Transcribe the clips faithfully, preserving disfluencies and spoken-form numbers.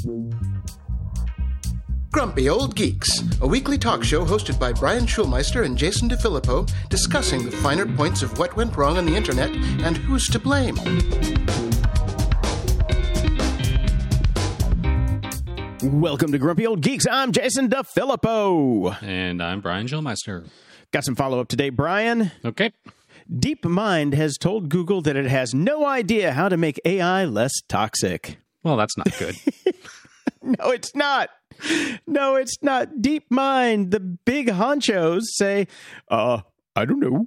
Grumpy Old Geeks, a weekly talk show hosted by Brian Schulmeister and Jason DeFilippo, discussing the finer points of what went wrong on the internet and who's to blame. Welcome to Grumpy Old Geeks. I'm Jason DeFilippo. And I'm Brian Schulmeister. Got some follow-up today, Brian. Okay. DeepMind has told Google that it has no idea how to make A I less toxic. Well, that's not good. No, it's not. No, it's not. DeepMind, the big honchos, say, uh, I don't know.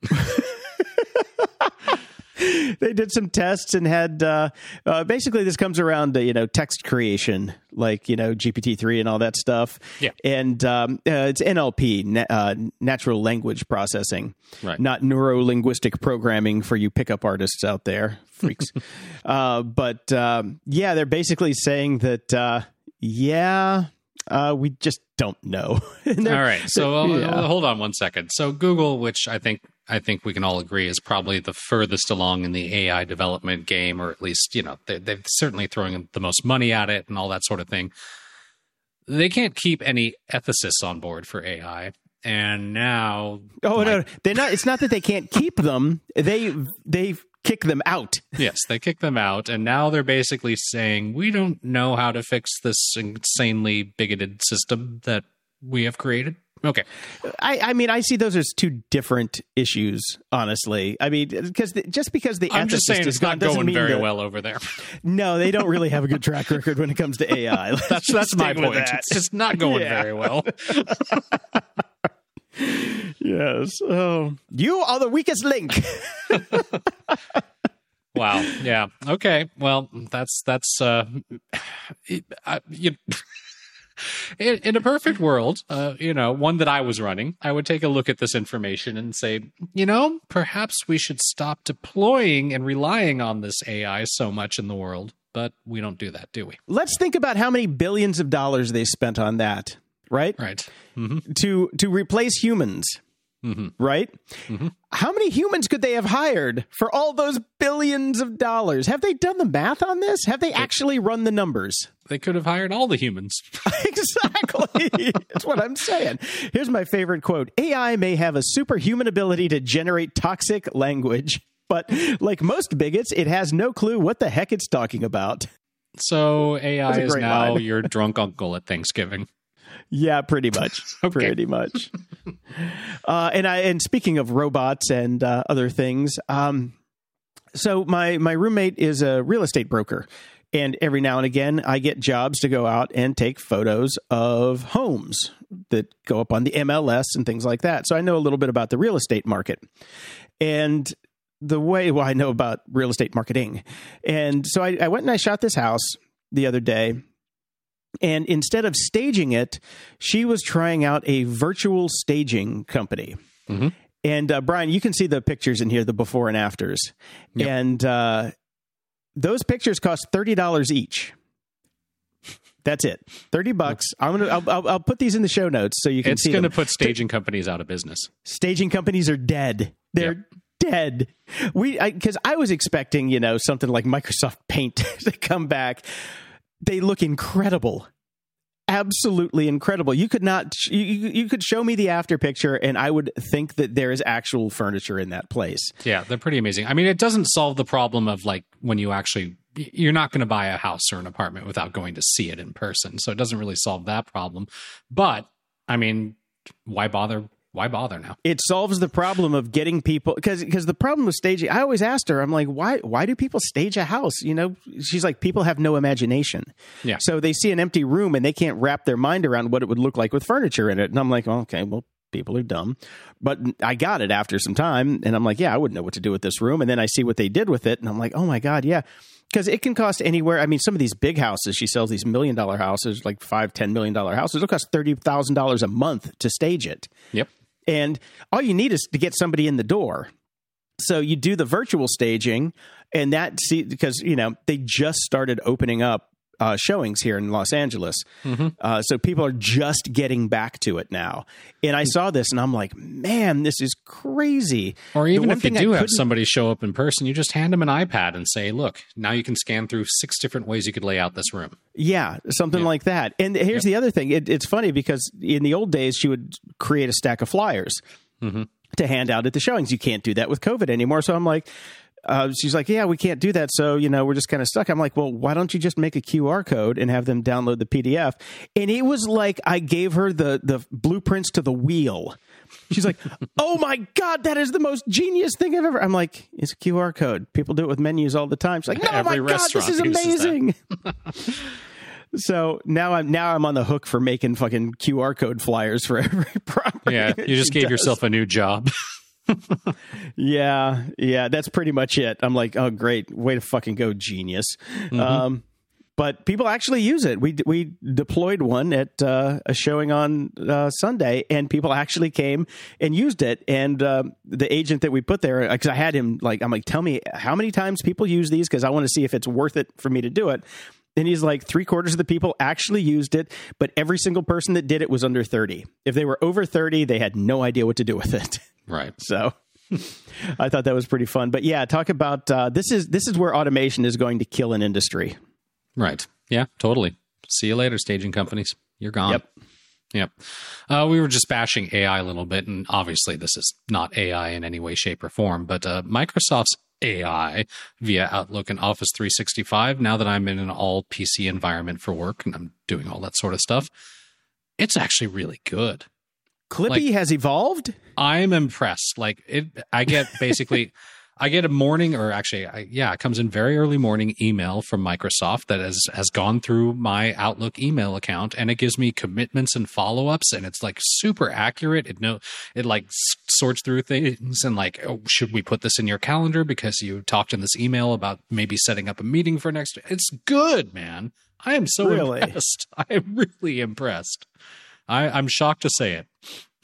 They did some tests and had, uh, uh, basically this comes around to, you know, text creation, like, you know, G P T three and all that stuff. Yeah. And um, uh, it's N L P, na- uh, natural language processing, right. Not neuro-linguistic programming for you pickup artists out there, freaks. uh, but um, yeah, they're basically saying that, uh, yeah, uh, we just don't know. All right. So uh, yeah. hold on one second. So Google, which I think I think we can all agree is probably the furthest along in the A I development game, or at least, you know, they, they're certainly throwing the most money at it and all that sort of thing. They can't keep any ethicists on board for A I. And now... Oh, my, no, they're not. It's not that they can't keep them. They they kick them out. Yes, they kick them out. And now they're basically saying, we don't know how to fix this insanely bigoted system that we have created. Okay. I, I mean, I see those as two different issues, honestly. I mean, because just because the I'm just saying it's not going very that, well over there. No, they don't really have a good track record when it comes to A I. that's that's my point. That. It's just not going yeah. very well. Yes. Oh, you are the weakest link. Wow. Yeah. Okay. Well, that's that's uh, it, uh you. In, in a perfect world, uh, you know, one that I was running, I would take a look at this information and say, you know, perhaps we should stop deploying and relying on this A I so much in the world. But we don't do that, do we? Let's think about how many billions of dollars they spent on that, right? Right. Mm-hmm. To to replace humans. Mm-hmm. Right? Mm-hmm. How many humans could they have hired for all those billions of dollars? Have they done the math on this? Have they, they actually run the numbers? They could have hired all the humans. Exactly. That's what I'm saying. Here's my favorite quote. A I may have a superhuman ability to generate toxic language, but like most bigots, it has no clue what the heck it's talking about. So A I is now line. your drunk uncle at Thanksgiving. Yeah, pretty much. Okay. Pretty much. uh, and I and speaking of robots and uh, other things, um, so my my roommate is a real estate broker, and every now and again I get jobs to go out and take photos of homes that go up on the M L S and things like that. So I know a little bit about the real estate market, and the way well I know about real estate marketing, and so I, I went and I shot this house the other day. And instead of staging it, she was trying out a virtual staging company. Mm-hmm. And uh, Brian, you can see the pictures in here, the before and afters. Yep. And uh, those pictures cost thirty dollars each. That's it. thirty bucks. I'm gonna. I'll, I'll, I'll put these in the show notes so you can it's see. It's going to put staging companies out of business. Staging companies are dead. They're yep. dead. We because I, I was expecting, you know, something like Microsoft Paint to come back. They look incredible. Absolutely incredible. You could not, you, you could show me the after picture and I would think that there is actual furniture in that place. Yeah, they're pretty amazing. I mean, it doesn't solve the problem of like when you actually, you're not going to buy a house or an apartment without going to see it in person. So it doesn't really solve that problem. But I mean, why bother? Why bother now? It solves the problem of getting people because because the problem with staging. I always asked her, I'm like, why why do people stage a house? You know, she's like, people have no imagination. Yeah. So they see an empty room and they can't wrap their mind around what it would look like with furniture in it. And I'm like, oh, okay, well, people are dumb. But I got it after some time, and I'm like, yeah, I wouldn't know what to do with this room. And then I see what they did with it, and I'm like, oh my god, yeah. Because it can cost anywhere. I mean, some of these big houses, she sells these million dollar houses, like five, ten million dollar houses. It'll cost thirty thousand dollars a month to stage it. Yep. And all you need is to get somebody in the door. So you do the virtual staging, and that see because you know they just started opening up uh, showings here in Los Angeles. Mm-hmm. Uh, so people are just getting back to it now. And I saw this and I'm like, man, this is crazy. Or even if you do have somebody show up in person, you just hand them an iPad and say, look, now you can scan through six different ways you could lay out this room. Yeah, something yeah. like that. And here's yep. the other thing. It, it's funny because in the old days, she would create a stack of flyers mm-hmm. to hand out at the showings. You can't do that with COVID anymore. So I'm like, uh, she's like, yeah, we can't do that. So, you know, we're just kind of stuck. I'm like, well, why don't you just make a Q R code and have them download the P D F? And it was like I gave her the the blueprints to the wheel. She's like, oh, my God, that is the most genius thing I've ever. I'm like, it's a Q R code. People do it with menus all the time. She's like, no, Every my God, this is amazing. So now I'm now I'm on the hook for making fucking Q R code flyers for every property. Yeah, you just gave does. yourself a new job. yeah, yeah, that's pretty much it. I'm like, oh, great. Way to fucking go, genius. Mm-hmm. Um, but people actually use it. We we deployed one at uh, a showing on uh, Sunday, and people actually came and used it. And uh, the agent that we put there, because I had him like, I'm like, tell me how many times people use these because I want to see if it's worth it for me to do it. And he's like, three quarters of the people actually used it, but every single person that did it was under thirty. If they were over thirty, they had no idea what to do with it. Right. So I thought that was pretty fun. But yeah, talk about uh, this is this is where automation is going to kill an industry. Right. Yeah, totally. See you later, staging companies. You're gone. Yep. Yep. Uh, we were just bashing A I a little bit, and obviously this is not A I in any way, shape, or form, but uh, Microsoft's A I via Outlook and Office three sixty-five, now that I'm in an all P C environment for work and I'm doing all that sort of stuff, it's actually really good. Clippy like, has evolved? I'm impressed. Like it, I get basically, I get a morning or actually, I, yeah, it comes in very early morning email from Microsoft that has, has gone through my Outlook email account, and it gives me commitments and follow-ups, and it's like super accurate. It know it like sorts through things and like, oh, should we put this in your calendar because you talked in this email about maybe setting up a meeting for next? It's good, man. I am so really? impressed. I am really impressed. I, I'm shocked to say it.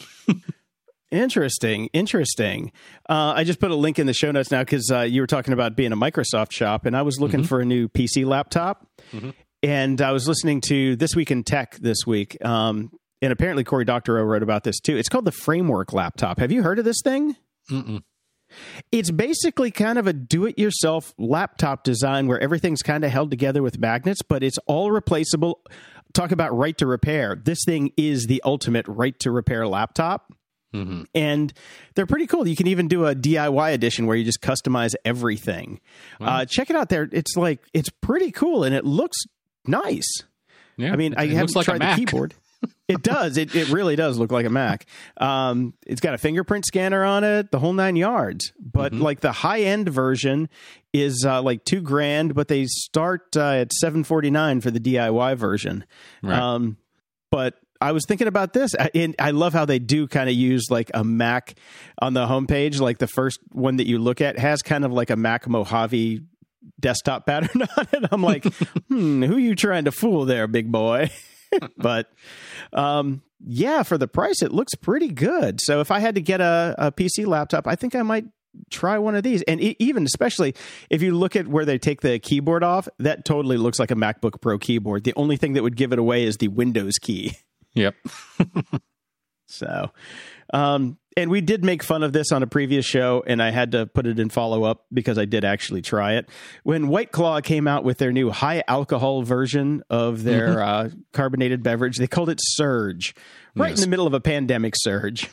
Interesting. Interesting. Uh, I just put a link in the show notes now because uh, you were talking about being a Microsoft shop, and I was looking mm-hmm. for a new P C laptop, mm-hmm. and I was listening to This Week in Tech this week, um, and apparently Cory Doctorow wrote about this too. It's called the Framework laptop. Have you heard of this thing? Mm-mm. It's basically kind of a do-it-yourself laptop design where everything's kind of held together with magnets, but it's all replaceable. Talk about right to repair. This thing is the ultimate right to repair laptop. Mm-hmm. And they're pretty cool. You can even do a D I Y edition where you just customize everything. Wow. Uh, check it out there. It's like, it's pretty cool and it looks nice. Yeah, I mean, I haven't like tried the keyboard. It does. It it really does look like a Mac. Um, it's got a fingerprint scanner on it, the whole nine yards. But mm-hmm. like the high end version is uh, like two grand, but they start uh, at seven forty-nine for the D I Y version. Right. Um, but I was thinking about this, and I love how they do kind of use like a Mac on the homepage. Like the first one that you look at has kind of like a Mac Mojave desktop pattern on it. I'm like, hmm, who are you trying to fool there, big boy? But um, yeah, for the price, it looks pretty good. So if I had to get a, a P C laptop, I think I might try one of these. And e- even especially if you look at where they take the keyboard off, that totally looks like a MacBook Pro keyboard. The only thing that would give it away is the Windows key. Yep. So, um, and we did make fun of this on a previous show, and I had to put it in follow-up because I did actually try it. When White Claw came out with their new high-alcohol version of their mm-hmm. uh, carbonated beverage, they called it Surge, right yes. in the middle of a pandemic surge.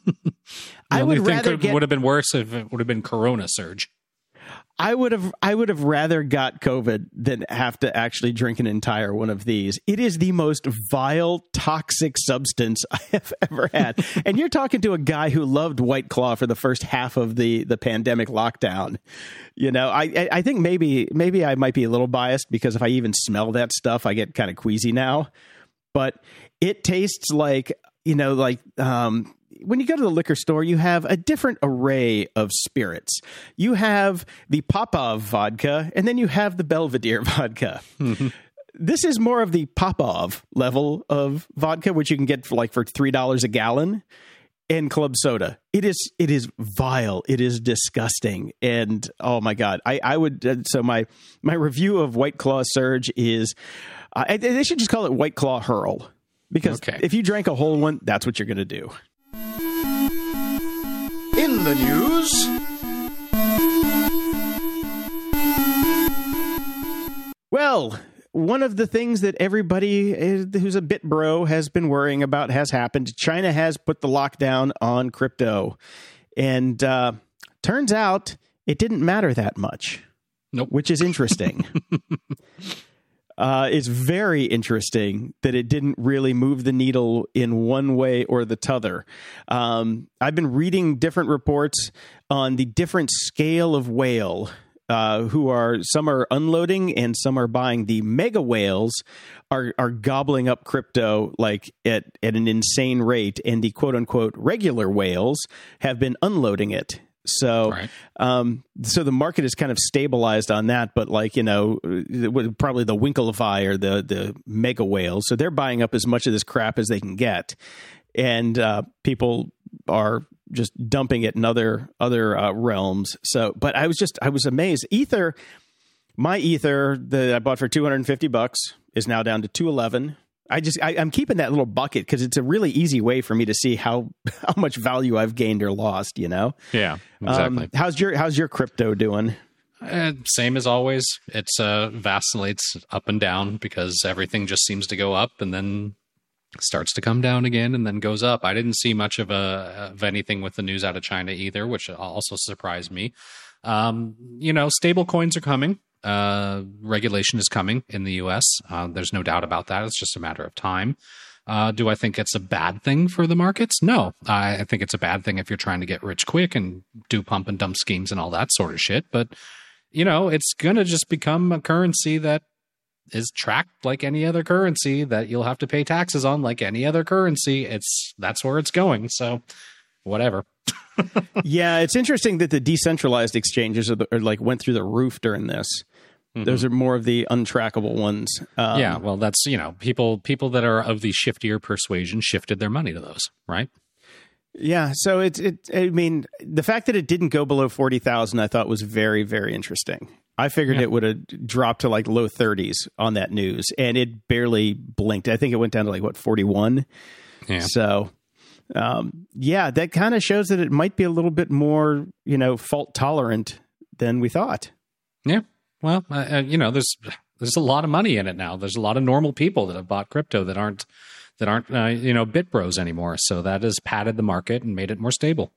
I would rather it get, would have been worse if it would have been Corona Surge. I would have I would have rather got COVID than have to actually drink an entire one of these. It is the most vile, toxic substance I have ever had. And you're talking to a guy who loved White Claw for the first half of the, the pandemic lockdown. You know, I I think maybe maybe I might be a little biased because if I even smell that stuff, I get kind of queasy now. But it tastes like, you know, like um when you go to the liquor store, you have a different array of spirits. You have the Popov vodka, and then you have the Belvedere vodka. Mm-hmm. This is more of the Popov level of vodka, which you can get for like for three dollars a gallon. and club soda. It is it is vile. It is disgusting. And oh my God, I I would uh, so my my review of White Claw Surge is uh, they should just call it White Claw Hurl, because okay. if you drank a whole one, that's what you're going to do. In the news, well, one of the things that everybody is, who's a bit bro has been worrying about has happened. China has put the lockdown on crypto. And uh, turns out it didn't matter that much. Nope. Which is interesting. uh, it's very interesting that it didn't really move the needle in one way or the t'other. Um, I've been reading different reports on the different scale of whale. Uh, who are some are unloading and some are buying. The mega whales are are gobbling up crypto like at, at an insane rate, and the quote unquote regular whales have been unloading it. So, right. um, so the market is kind of stabilized on that, but like, you know, probably the Winklefy or the the mega whales. So they're buying up as much of this crap as they can get, and uh, people are just dumping it in other other uh, realms. So, but I was just I was amazed. Ether, my Ether that I bought for two hundred fifty bucks is now down to two eleven. I just I, I'm keeping that little bucket because it's a really easy way for me to see how how much value I've gained or lost. You know? Yeah, exactly. Um, how's your how's your crypto doing? Uh, same as always. It's uh, vacillates up and down because everything just seems to go up and then starts to come down again and then goes up. I didn't see much of a of anything with the news out of China either, which also surprised me. Um, you know, stable coins are coming. Uh, regulation is coming in the U S. Uh, there's no doubt about that. It's just a matter of time. Uh, do I think it's a bad thing for the markets? No, I, I think it's a bad thing if you're trying to get rich quick and do pump and dump schemes and all that sort of shit. But, you know, it's going to just become a currency that is tracked like any other currency that you'll have to pay taxes on like any other currency. It's that's where it's going. So whatever. Yeah, it's interesting that the decentralized exchanges are, the, are like went through the roof during this. Mm-hmm. Those are more of the untrackable ones. Um, yeah, well, that's, you know, people people that are of the shiftier persuasion shifted their money to those, right? Yeah, so it's it. I mean, the fact that it didn't go below forty thousand, I thought was very, very interesting. I figured yeah. it would have dropped to like low thirties on that news, and it barely blinked. I think it went down to like, what, forty-one? Yeah. So, um, yeah, that kind of shows that it might be a little bit more, you know, fault tolerant than we thought. Yeah. Well, uh, you know, there's there's a lot of money in it now. There's a lot of normal people that have bought crypto that aren't that aren't uh, you know bit bros anymore. So that has padded the market and made it more stable.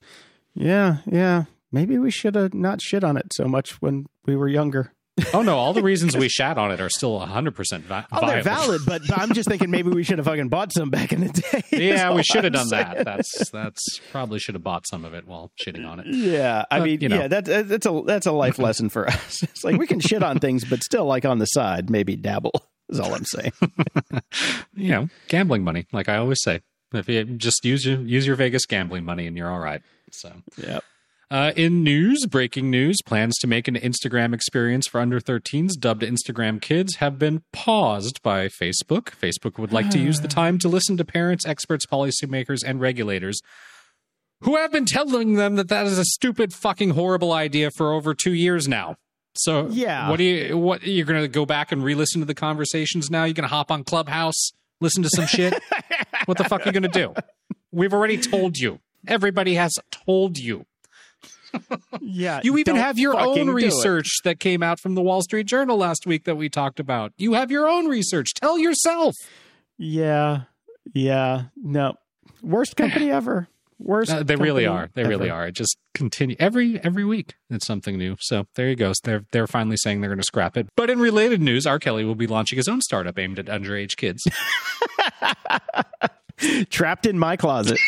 Yeah, yeah. Maybe we should have not shit on it so much when we were younger. Oh, no, all the reasons we shat on it are still one hundred percent vi- oh, viable. They're valid, but, but I'm just thinking maybe we should have fucking bought some back in the day. Yeah, we should have done saying. that. That's that's probably should have bought some of it while shitting on it. Yeah, I but, mean, you know. yeah, that, that's a that's a life lesson for us. It's like we can shit on things, but still, like on the side, maybe dabble is all I'm saying. You know, gambling money, like I always say. If you just use your use your Vegas gambling money, and you're all right. So, yeah. Uh, in news, breaking news, plans to make an Instagram experience for under thirteens dubbed Instagram Kids have been paused by Facebook. Facebook would like to use the time to listen to parents, experts, policymakers, and regulators who have been telling them that that is a stupid, fucking horrible idea for over two years now. So, yeah. what do you, what, you're going to go back and re-listen to the conversations now? You're going to hop on Clubhouse, listen to some shit? What the fuck are you going to do? We've already told you. Everybody has told you. Yeah, you even have your own research it. that came out from the Wall Street Journal last week that we talked about. You have your own research. Tell yourself. Yeah, yeah. No, worst company ever. Worst. Uh, they really are. They ever. really are. It just continue every every week. It's something new. So there you go. They're they're finally saying they're going to scrap it. But in related news, R. Kelly will be launching his own startup aimed at underage kids. Trapped in my closet.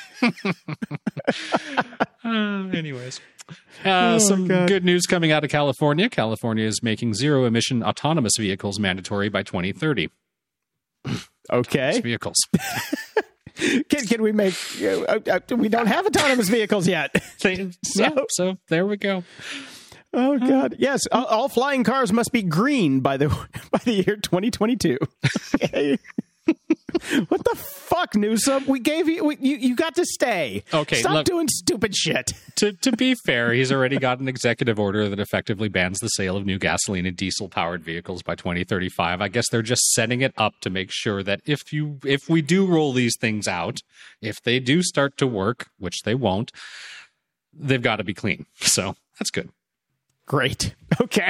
uh, anyways, uh, oh, some God. good news coming out of California. California is making zero emission autonomous vehicles mandatory by twenty thirty. Okay. Vehicles. can, can we make, uh, uh, we don't have autonomous vehicles yet. so, yeah, so there we go. Oh God. Yes. All, all flying cars must be green by the, by the year twenty twenty-two. Okay. What the fuck, Newsom? We gave you, we, you, you got to stay. Okay, Stop look, doing stupid shit. To, to be fair, he's already got an executive order that effectively bans the sale of new gasoline and diesel-powered vehicles by twenty thirty-five. I guess they're just setting it up to make sure that if you if we do roll these things out, if they do start to work, which they won't, they've got to be clean. So that's good. Great. Okay.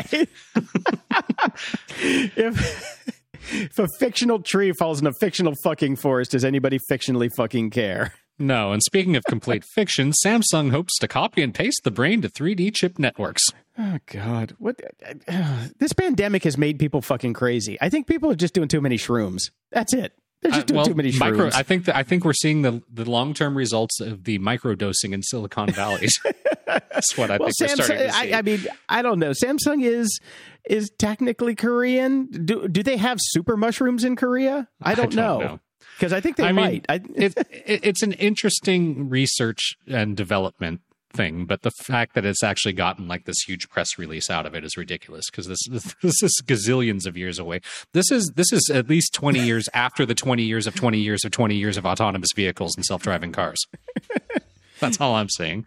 if if a fictional tree falls in a fictional fucking forest, does anybody fictionally fucking care? No, and speaking of complete fiction, Samsung hopes to copy and paste the brain to three D chip networks. Oh, God. What? Uh, this pandemic has made people fucking crazy. I think people are just doing too many shrooms. That's it. They're just Uh, doing well, too many shrooms. micro, I think that I think we're seeing the the long term results of the microdosing in Silicon Valley. That's what I well, think we're starting to see. I, I mean, I don't know. Samsung is is technically Korean. Do do they have super mushrooms in Korea? I don't, I don't know. know. Because I think they I might. mean, I, it, it, it's an interesting research and development thing, but the fact that it's actually gotten like this huge press release out of it is ridiculous because this, this this is gazillions of years away. This is this is at least twenty years after the twenty years of twenty years of twenty years of autonomous vehicles and self-driving cars. That's all I'm saying.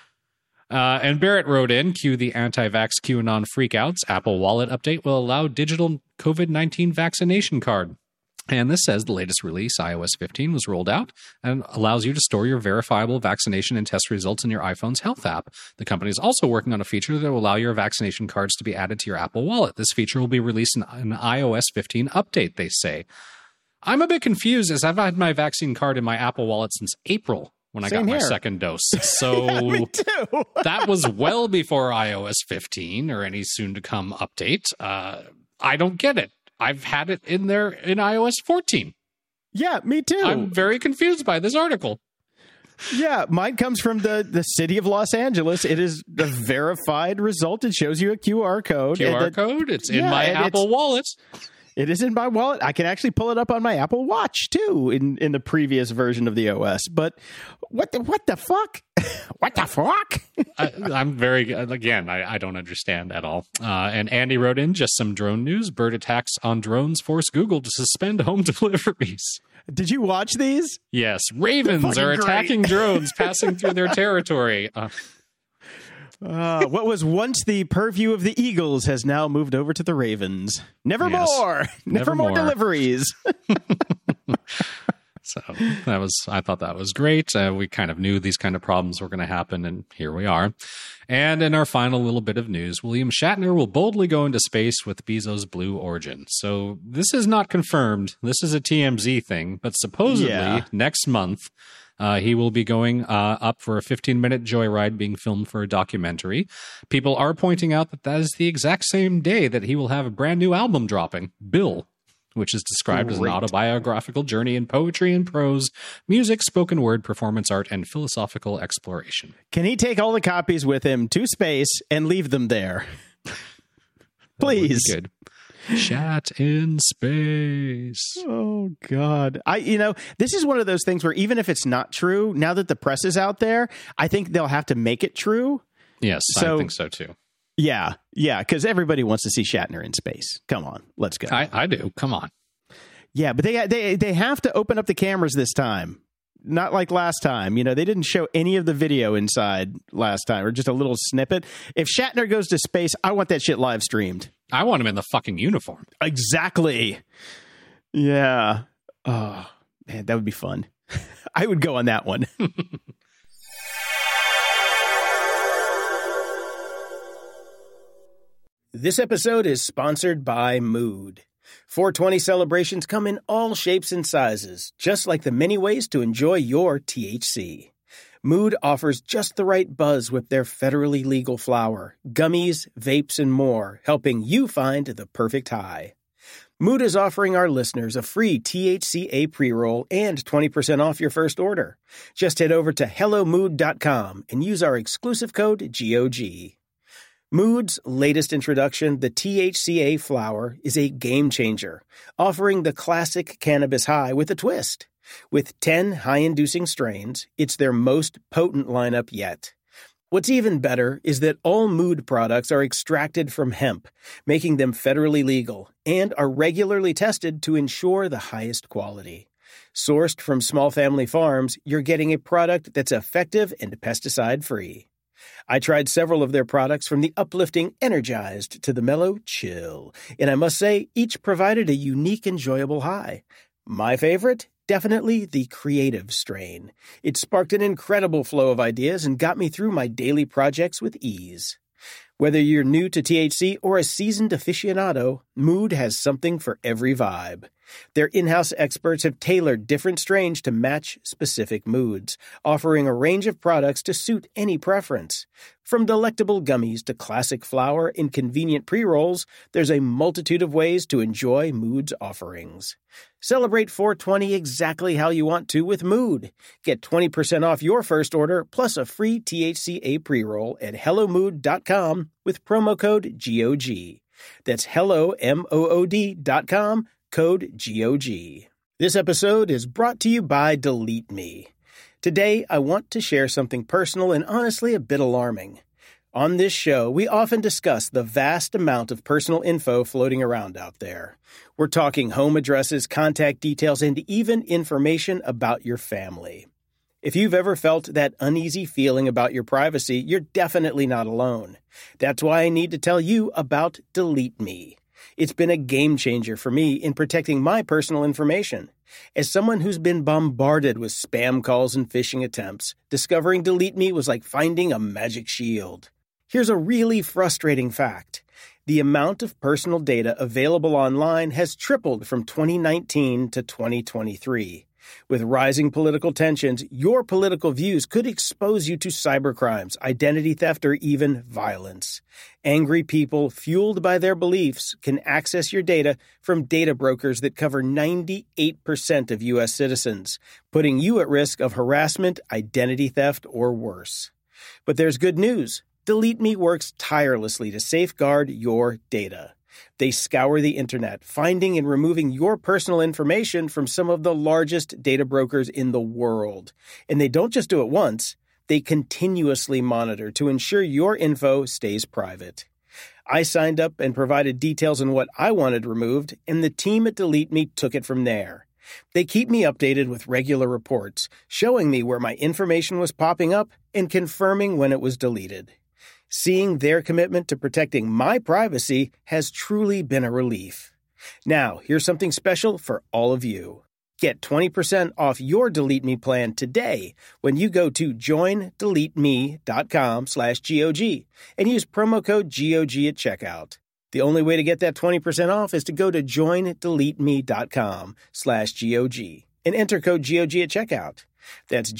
Uh, and Barrett wrote in, cue the anti-vax QAnon freakouts. Apple Wallet update will allow digital COVID nineteen vaccination card. And this says the latest release, i O S fifteen, was rolled out and allows you to store your verifiable vaccination and test results in your iPhone's Health app. The company is also working on a feature that will allow your vaccination cards to be added to your Apple Wallet. This feature will be released in an i O S fifteen update, they say. I'm a bit confused as I've had my vaccine card in my Apple Wallet since April when I Same got my here. second dose. So yeah, me too. that was well before i O S fifteen or any soon-to-come update. Uh, I don't get it. I've had it in there in i O S fourteen. Yeah, me too. I'm very confused by this article. Yeah, mine comes from the, the city of Los Angeles. It is the verified result. It shows you a Q R code. Q R and that- code? It's in yeah, my and Apple it's- Wallet. It is in my wallet. I can actually pull it up on my Apple Watch too in, in the previous version of the O S. But what the what the fuck? What the fuck? I, I'm very, again, I, I don't understand at all. Uh, and Andy wrote in just some drone news. Bird attacks on drones force Google to suspend home deliveries. Did you watch these? Yes, ravens fucking are great. attacking drones passing through their territory. Uh, Uh, what was once the purview of the Eagles has now moved over to the Ravens. Never Yes. more. Never, Never more more. deliveries. So that was, I thought that was great. Uh, we kind of knew these kind of problems were going to happen, and here we are. And in our final little bit of news, William Shatner will boldly go into space with Bezos' Blue Origin. So this is not confirmed. This is a T M Z thing, but supposedly Yeah. next month, Uh, he will be going uh, up for a fifteen-minute joyride being filmed for a documentary. People are pointing out that that is the exact same day that he will have a brand new album dropping, Bill, which is described as an Great. autobiographical journey in poetry and prose, music, spoken word, performance art, and philosophical exploration. Can he take all the copies with him to space and leave them there? Please. That would be good. Chat in space. Oh God. I you know, this is one of those things where even if it's not true, now that the press is out there, I think they'll have to make it true. Yes, So- I think so too. Yeah. Yeah, cuz everybody wants to see Shatner in space. Come on. Let's go. I, I do. Come on. Yeah, but they they they have to open up the cameras this time. Not like last time. You know, they didn't show any of the video inside last time or just a little snippet. If Shatner goes to space, I want that shit live streamed. I want him in the fucking uniform. Exactly. Yeah. Oh, man, that would be fun. I would go on that one. This episode is sponsored by Mood. four twenty celebrations come in all shapes and sizes, just like the many ways to enjoy your T H C. Mood offers just the right buzz with their federally legal flower, gummies, vapes, and more, helping you find the perfect high. Mood is offering our listeners a free T H C A pre-roll and twenty percent off your first order. Just head over to hello mood dot com and use our exclusive code G O G. Mood's latest introduction, the T H C A flower, is a game changer, offering the classic cannabis high with a twist. With ten high-inducing strains, it's their most potent lineup yet. What's even better is that all Mood products are extracted from hemp, making them federally legal, and are regularly tested to ensure the highest quality. Sourced from small family farms, you're getting a product that's effective and pesticide-free. I tried several of their products, from the uplifting Energized to the mellow Chill, and I must say, each provided a unique, enjoyable high. My favorite? Definitely the Creative strain. It sparked an incredible flow of ideas and got me through my daily projects with ease. Whether you're new to T H C or a seasoned aficionado, Mood has something for every vibe. Their in-house experts have tailored different strains to match specific moods, offering a range of products to suit any preference. From delectable gummies to classic flower and convenient pre-rolls, there's a multitude of ways to enjoy Mood's offerings. Celebrate four twenty exactly how you want to with Mood. Get twenty percent off your first order plus a free T H C A pre-roll at hello mood dot com with promo code G O G. That's hello, M O O D dot com, code G O G. This episode is brought to you by Delete Me. Today, I want to share something personal and honestly a bit alarming. On this show, we often discuss the vast amount of personal info floating around out there. We're talking home addresses, contact details, and even information about your family. If you've ever felt that uneasy feeling about your privacy, you're definitely not alone. That's why I need to tell you about Delete Me. It's been a game changer for me in protecting my personal information. As someone who's been bombarded with spam calls and phishing attempts, discovering Delete Me was like finding a magic shield. Here's a really frustrating fact. The amount of personal data available online has tripled from twenty nineteen to twenty twenty-three. With rising political tensions, your political views could expose you to cybercrimes, identity theft, or even violence. Angry people, fueled by their beliefs, can access your data from data brokers that cover ninety-eight percent of U S citizens, putting you at risk of harassment, identity theft, or worse. But there's good news. Delete Me works tirelessly to safeguard your data. They scour the internet, finding and removing your personal information from some of the largest data brokers in the world. And they don't just do it once, they continuously monitor to ensure your info stays private. I signed up and provided details on what I wanted removed, and the team at Delete Me took it from there. They keep me updated with regular reports, showing me where my information was popping up and confirming when it was deleted. Seeing their commitment to protecting my privacy has truly been a relief. Now, here's something special for all of you. Get twenty percent off your Delete Me plan today when you go to join delete me dot com slash G O G and use promo code G O G at checkout. The only way to get that twenty percent off is to go to join delete me dot com slash G O G and enter code G O G at checkout. That's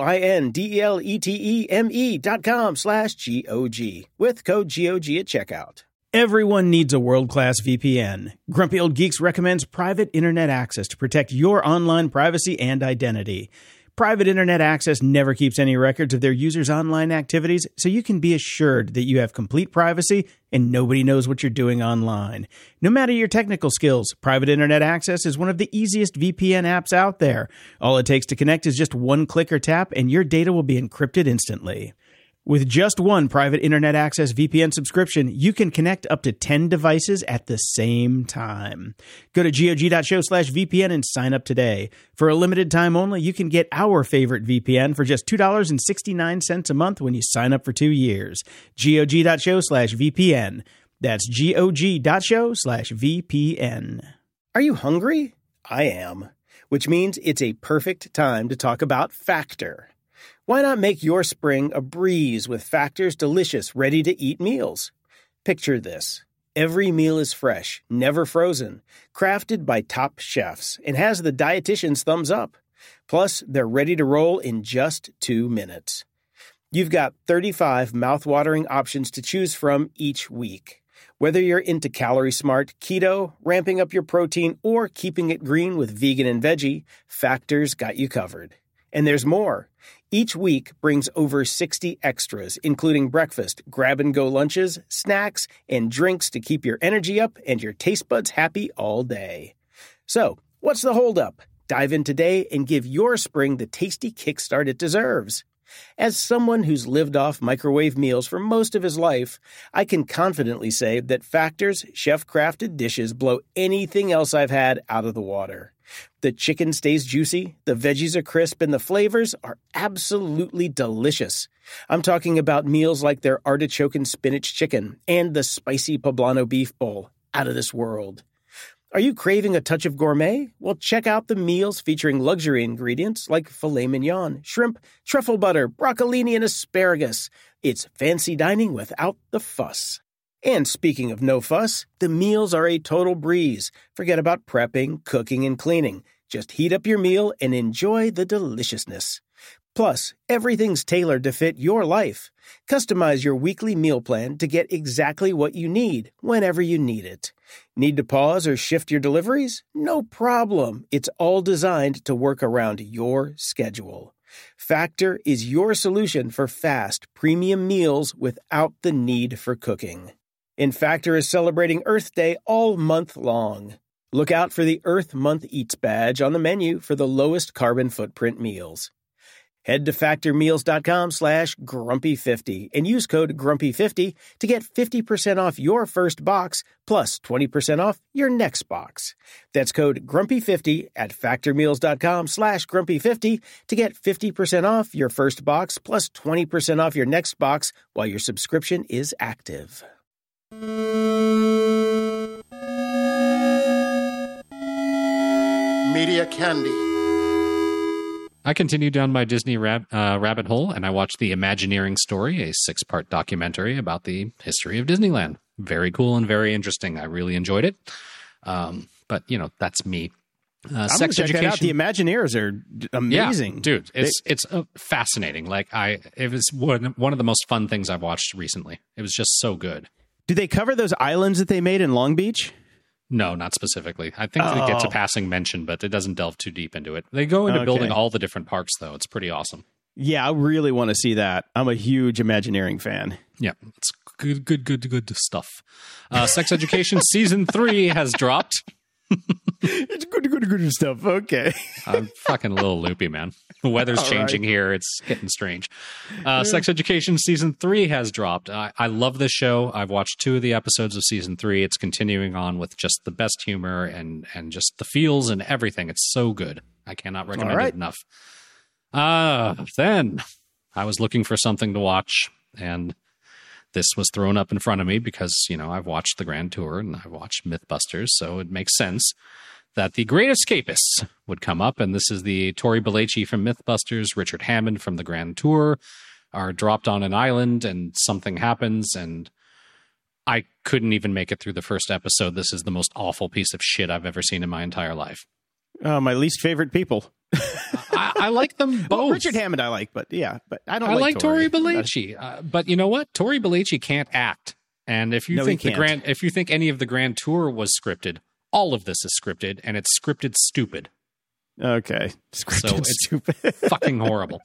J-O-I-N-D-E-L-E-T-E-M-E dot com slash G-O-G with code G O G at checkout. Everyone needs a world-class V P N. Grumpy Old Geeks recommends private internet access to protect your online privacy and identity. Private internet access never keeps any records of their users' online activities, so you can be assured that you have complete privacy and nobody knows what you're doing online. No matter your technical skills, private internet access is one of the easiest V P N apps out there. All it takes to connect is just one click or tap, and your data will be encrypted instantly. With just one private internet access V P N subscription, you can connect up to ten devices at the same time. Go to gog.show slash VPN and sign up today. For a limited time only, you can get our favorite V P N for just two dollars and sixty-nine cents a month when you sign up for two years. gog.show slash VPN. That's gog.show slash VPN. Are you hungry? I am. Which means it's a perfect time to talk about Factor. Why not make your spring a breeze with Factor's delicious, ready-to-eat meals? Picture this. Every meal is fresh, never frozen, crafted by top chefs, and has the dietitian's thumbs up. Plus, they're ready to roll in just two minutes. You've got thirty-five mouth-watering options to choose from each week. Whether you're into calorie-smart, keto, ramping up your protein, or keeping it green with vegan and veggie, Factor's got you covered. And there's more. Each week brings over sixty extras, including breakfast, grab-and-go lunches, snacks, and drinks to keep your energy up and your taste buds happy all day. So, what's the holdup? Dive in today and give your spring the tasty kickstart it deserves. As someone who's lived off microwave meals for most of his life, I can confidently say that Factor's chef-crafted dishes blow anything else I've had out of the water. The chicken stays juicy, the veggies are crisp, and the flavors are absolutely delicious. I'm talking about meals like their artichoke and spinach chicken and the spicy poblano beef bowl. Out of this world. Are you craving a touch of gourmet? Well, check out the meals featuring luxury ingredients like filet mignon, shrimp, truffle butter, broccolini, and asparagus. It's fancy dining without the fuss. And speaking of no fuss, the meals are a total breeze. Forget about prepping, cooking, and cleaning. Just heat up your meal and enjoy the deliciousness. Plus, everything's tailored to fit your life. Customize your weekly meal plan to get exactly what you need, whenever you need it. Need to pause or shift your deliveries? No problem. It's all designed to work around your schedule. Factor is your solution for fast, premium meals without the need for cooking. And Factor is celebrating Earth Day all month long. Look out for the Earth Month Eats badge on the menu for the lowest carbon footprint meals. Head to factormeals.com slash grumpy50 and use code grumpy fifty to get fifty percent off your first box plus twenty percent off your next box. That's code grumpy fifty at factormeals.com slash grumpy50 to get fifty percent off your first box plus twenty percent off your next box while your subscription is active. Media Candy. I continued down my Disney rab- uh, rabbit hole, and I watched The Imagineering Story, a six-part documentary about the history of Disneyland. Very cool and very interesting. I really enjoyed it. Um, but, you know, that's me. Uh, I'm sex check education. That out. The Imagineers are d- amazing. Yeah, dude, it's they- it's uh, fascinating. Like I, it was one, one of the most fun things I've watched recently. It was just so good. Do they cover those islands that they made in Long Beach? No, not specifically. I think oh. it gets a passing mention, but it doesn't delve too deep into it. They go into okay. building all the different parks, though. It's pretty awesome. Yeah, I really want to see that. I'm a huge Imagineering fan. Yeah, it's good, good, good, good stuff. Uh, Sex Education Season three has dropped. It's good, good, good stuff. Okay. I'm fucking a little loopy, man. The weather's All changing right. here. It's getting strange. Uh, Sex Education Season three has dropped. I, I love this show. I've watched two of the episodes of Season three. It's continuing on with just the best humor and, and just the feels and everything. It's so good. I cannot recommend right. it enough. Uh, then I was looking for something to watch, and this was thrown up in front of me because, you know, I've watched the Grand Tour and I've watched Mythbusters, so it makes sense that The Great Escapists would come up, and this is the Tori Belleci from Mythbusters, Richard Hammond from the Grand Tour, are dropped on an island, and something happens, and I couldn't even make it through the first episode. This is the most awful piece of shit I've ever seen in my entire life. Oh, my least favorite people. I, I like them both. Well, Richard Hammond I like, but yeah, but I don't I like, like Tori Tori Belleci, uh, but you know what? Tori Belleci can't act, and if you No, think he the can't. grand, if you think any of the Grand Tour was scripted, all of this is scripted, and it's scripted stupid. Okay. So it's stupid. fucking horrible.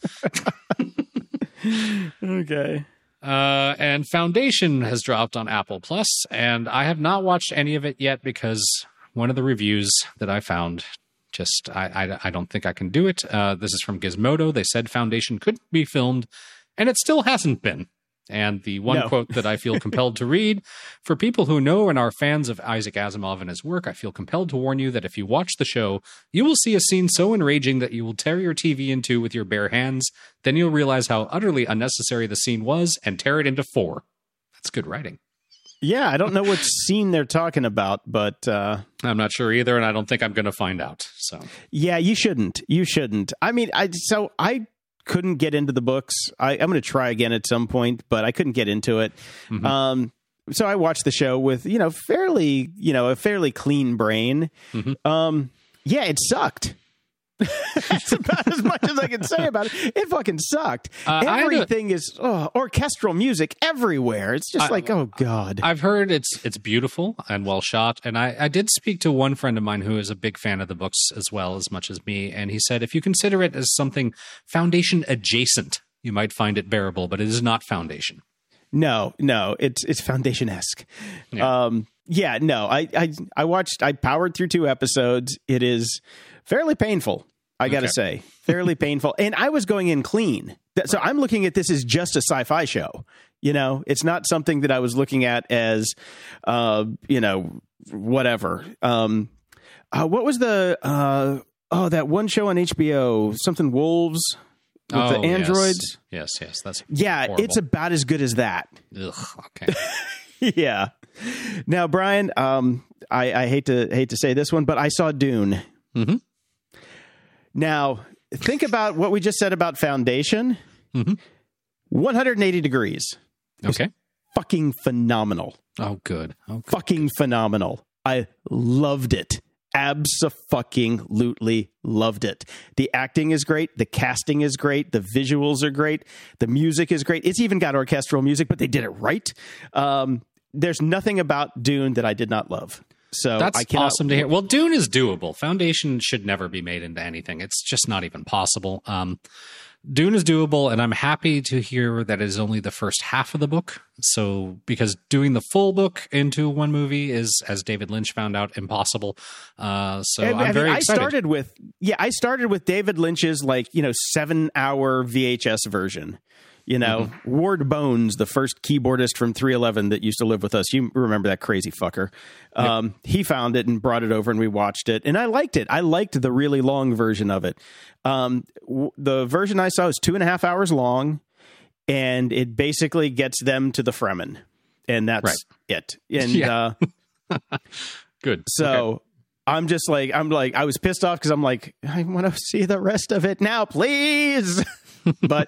Okay. Uh, and Foundation has dropped on Apple Plus, and I have not watched any of it yet because one of the reviews that I found just I I, I don't think I can do it. Uh, this is from Gizmodo. They said Foundation could be filmed, and it still hasn't been. And the one No. quote that I feel compelled to read, for people who know and are fans of Isaac Asimov and his work, I feel compelled to warn you that if you watch the show, you will see a scene so enraging that you will tear your T V into with your bare hands. Then you'll realize how utterly unnecessary the scene was and tear it into four. That's good writing. Yeah, I don't know what scene they're talking about, but uh, I'm not sure either, and I don't think I'm going to find out. So yeah, you shouldn't. You shouldn't. I mean, I so I couldn't get into the books. I, I'm going to try again at some point, but I couldn't get into it. Mhm. Um, so I watched the show with, you know, fairly, you know, a fairly clean brain. Mhm. Um, yeah, it sucked. That's about as much as I can say about it. It fucking sucked. Uh, I had a- Everything is oh, orchestral music everywhere. It's just I- like, oh God. I've heard it's it's beautiful and well shot, and I, I did speak to one friend of mine who is a big fan of the books as well as much as me, and he said if you consider it as something Foundation adjacent, you might find it bearable, but it is not Foundation. No, no, it's it's Foundation-esque. Yeah. Um, yeah, no, I, I I watched, I powered through two episodes. It is fairly painful, I got to Okay. say, fairly painful. And I was going in clean. That, so I'm looking at this as just a sci-fi show. You know, it's not something that I was looking at as, uh, you know, whatever. Um, uh, what was the, uh, oh, that one show on H B O, something Wolves with oh, the androids? Yes, yes, yes that's Yeah, horrible. It's about as good as that. Ugh, okay. Yeah. Now, Brian, um, I, I hate to hate to say this one, but I saw Dune. Mm-hmm. Now, think about what we just said about Foundation. Mm-hmm. one hundred eighty degrees. Okay. Fucking phenomenal. Oh, good. Oh, good. Fucking phenomenal. I loved it. Abso-fucking-lutely loved it. The acting is great. The casting is great. The visuals are great. The music is great. It's even got orchestral music, but they did it right. Um, there's nothing about Dune that I did not love. So that's I cannot, awesome to hear. Well, Dune is doable. Foundation should never be made into anything. It's just not even possible. Um, Dune is doable, and I'm happy to hear that it is only the first half of the book. So, because doing the full book into one movie is, as David Lynch found out, impossible. Uh, so I, I'm I very mean, excited. I started with, yeah, I started with David Lynch's like, you know, seven hour V H S version. You know, mm-hmm. Ward Bones, the first keyboardist from three eleven that used to live with us. You remember that crazy fucker. Yep. Um, he found it and brought it over and we watched it. And I liked it. I liked the really long version of it. Um, w- the version I saw is two and a half hours long. And it basically gets them to the Fremen. And that's right. it. And yeah. uh, good. So okay. I'm just like, I'm like, I was pissed off because I'm like, I want to see the rest of it now, please. But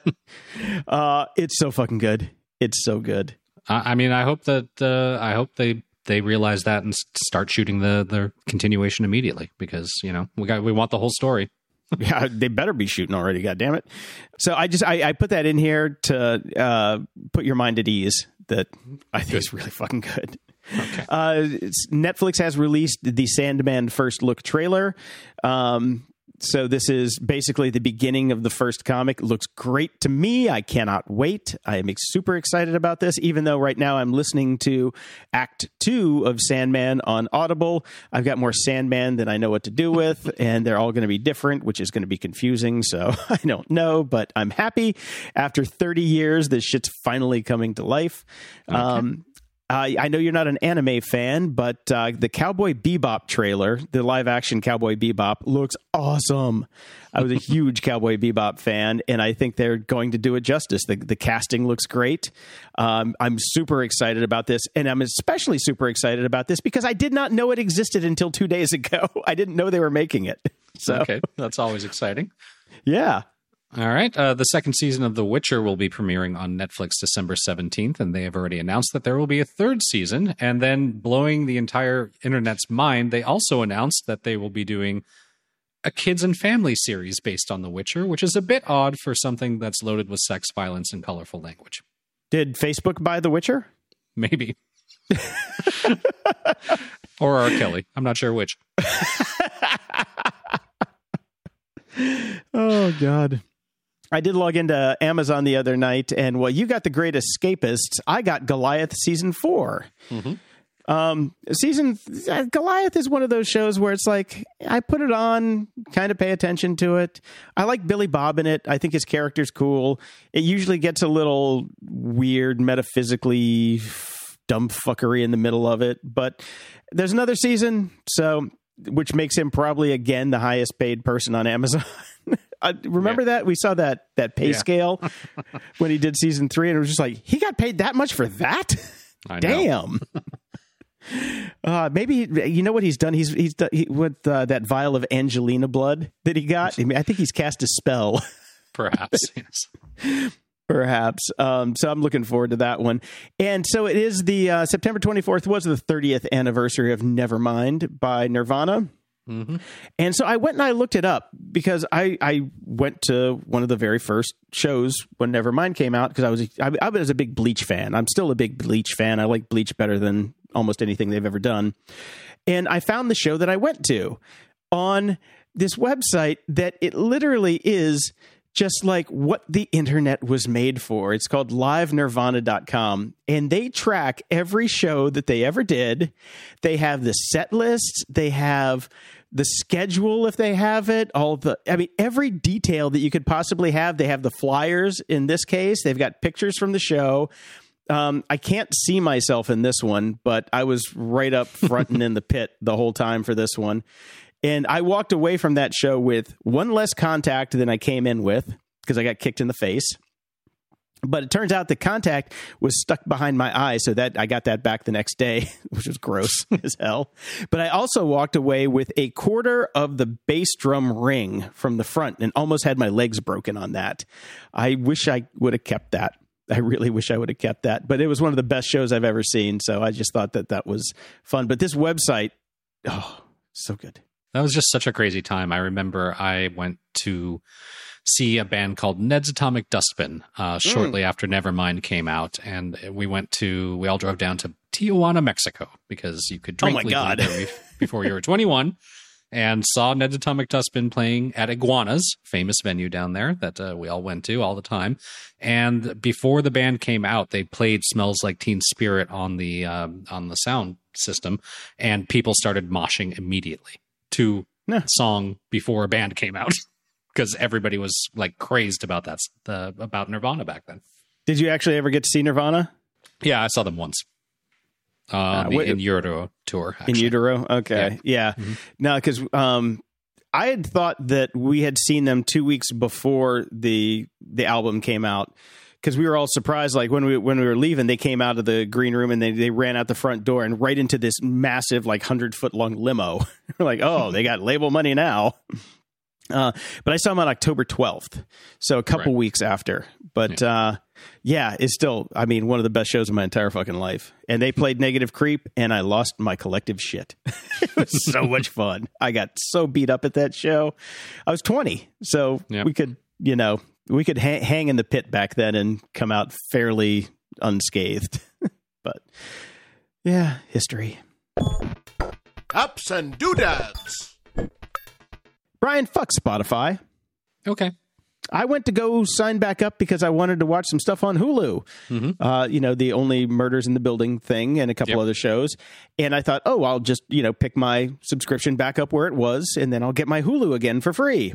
uh, it's so fucking good. It's so good. I mean, I hope that uh, I hope they they realize that and start shooting the the continuation immediately because you know we got we want the whole story. Yeah, they better be shooting already. God damn it! So I just I, I put that in here to uh, put your mind at ease that I think is really fucking good. Okay. Uh, it's, Netflix has released the Sandman first look trailer. Um, So this is basically the beginning of the first comic. It looks great to me. I cannot wait. I am super excited about this, even though right now I'm listening to Act Two of Sandman on Audible. I've got more Sandman than I know what to do with, and they're all going to be different, which is going to be confusing. So I don't know, but I'm happy. After thirty years, this shit's finally coming to life. Okay. Um, Uh, I know you're not an anime fan, but uh, the Cowboy Bebop trailer, the live-action Cowboy Bebop, looks awesome. I was a huge Cowboy Bebop fan, and I think they're going to do it justice. The, the casting looks great. Um, I'm super excited about this, and I'm especially super excited about this because I did not know it existed until two days ago. I didn't know they were making it. So, okay, that's always exciting. Yeah. All right. Uh, the second season of The Witcher will be premiering on Netflix December seventeenth, and they have already announced that there will be a third season. And then, blowing the entire internet's mind, they also announced that they will be doing a kids and family series based on The Witcher, which is a bit odd for something that's loaded with sex, violence, and colorful language. Did Facebook buy The Witcher? Maybe. Or R. Kelly. I'm not sure which. Oh, God. I did log into Amazon the other night, and well, you got The Great Escapists. I got Goliath season four. Mm-hmm. Um, season uh, Goliath is one of those shows where it's like I put it on, kind of pay attention to it. I like Billy Bob in it. I think his character's cool. It usually gets a little weird, metaphysically dumb fuckery in the middle of it, but there's another season, so which makes him probably again the highest paid person on Amazon. Uh, remember yeah. that? We saw that that pay yeah. scale when he did season three, and it was just like, he got paid that much for that? I Damn. uh, maybe, you know what he's done? He's he's done, he, with uh, that vial of Angelina blood that he got. I mean, I think he's cast a spell. Perhaps, yes. Perhaps. Um, so I'm looking forward to that one. And so it is the uh, September twenty-fourth was the thirtieth anniversary of Nevermind by Nirvana. Mm-hmm. And so I went and I looked it up because I, I went to one of the very first shows when Nevermind came out because I was a, I, I was a big Bleach fan. I'm still a big Bleach fan. I like Bleach better than almost anything they've ever done. And I found the show that I went to on this website that it literally is just like what the internet was made for. It's called live nirvana dot com, and they track every show that they ever did. They have the set lists. They have the schedule if they have it, all the, I mean, every detail that you could possibly have. They have the flyers in this case. They've got pictures from the show. Um, I can't see myself in this one, but I was right up front and in the pit the whole time for this one. And I walked away from that show with one less contact than I came in with because I got kicked in the face. But it turns out the contact was stuck behind my eye, so that I got that back the next day, which was gross as hell. But I also walked away with a quarter of the bass drum ring from the front and almost had my legs broken on that. I wish I would have kept that. I really wish I would have kept that. But it was one of the best shows I've ever seen, so I just thought that that was fun. But this website, oh, so good. That was just such a crazy time. I remember I went to see a band called Ned's Atomic Dustbin uh, shortly mm. after Nevermind came out. And we went to, we all drove down to Tijuana, Mexico, because you could drink oh my God. there before you were twenty-one, and saw Ned's Atomic Dustbin playing at Iguanas, famous venue down there that uh, we all went to all the time. And before the band came out, they played Smells Like Teen Spirit on the, uh, on the sound system, and people started moshing immediately to no. song before a band came out. Because everybody was like crazed about that, the, about Nirvana back then. Did you actually ever get to see Nirvana? Yeah, I saw them once. Uh, uh, the, in Utero tour. Actually. In Utero? Okay. Yeah. yeah. Mm-hmm. No, because um, I had thought that we had seen them two weeks before the the album came out. Because we were all surprised, like when we when we were leaving, they came out of the green room and they, they ran out the front door and right into this massive, like hundred foot long limo. We're like, oh, they got label money now. Uh, but I saw him on October twelfth, so a couple right. weeks after. But yeah. Uh, yeah, it's still, I mean, one of the best shows of my entire fucking life. And they played Negative Creep, and I lost my collective shit. It was so much fun. I got so beat up at that show. I was twenty, so yep. we could, you know, we could ha- hang in the pit back then and come out fairly unscathed. But yeah, history. Ups and doodads. Brian, fuck Spotify. Okay. I went to go sign back up because I wanted to watch some stuff on Hulu. Mm-hmm. Uh, you know, the Only Murders in the Building thing and a couple yep. other shows. And I thought, oh, I'll just, you know, pick my subscription back up where it was, and then I'll get my Hulu again for free.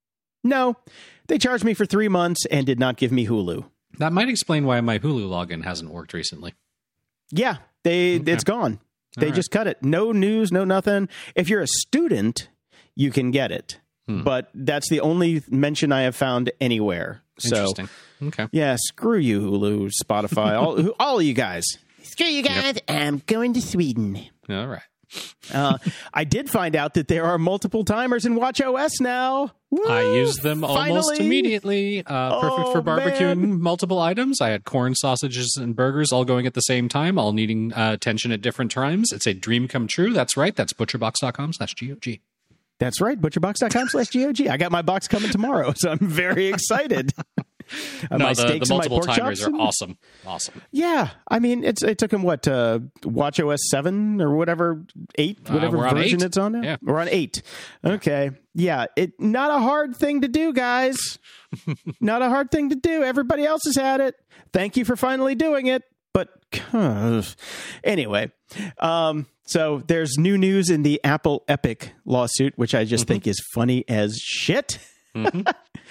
No, they charged me for three months and did not give me Hulu. That might explain why my Hulu login hasn't worked recently. Yeah, they okay. it's gone. They right. just cut it. No news, no nothing. If you're a student, you can get it. Hmm. But that's the only mention I have found anywhere. Interesting. So, okay. Yeah, screw you, Hulu, Spotify, all, all of you guys. Screw you guys. Yep. I'm going to Sweden. All right. uh, I did find out that there are multiple timers in WatchOS now. Woo! I use them almost Finally. immediately. Uh, perfect oh, for barbecuing man. multiple items. I had corn, sausages, and burgers all going at the same time, all needing uh, attention at different times. It's a dream come true. That's right. That's butcherbox.com slash GOG. That's right. Butcherbox.com slash GOG. I got my box coming tomorrow, so I'm very excited. no, my the, steaks the and my multiple pork timers chops are and, awesome. Awesome. Yeah. I mean, it's it took him, what, uh, WatchOS seven or whatever, eight, whatever uh, version eight. it's on now? Yeah. We're on eight. Okay. Yeah. It not a hard thing to do, guys. Not a hard thing to do. Everybody else has had it. Thank you for finally doing it. But uh, anyway, um, so there's new news in the Apple Epic lawsuit, which I just mm-hmm. think is funny as shit. Mm-hmm.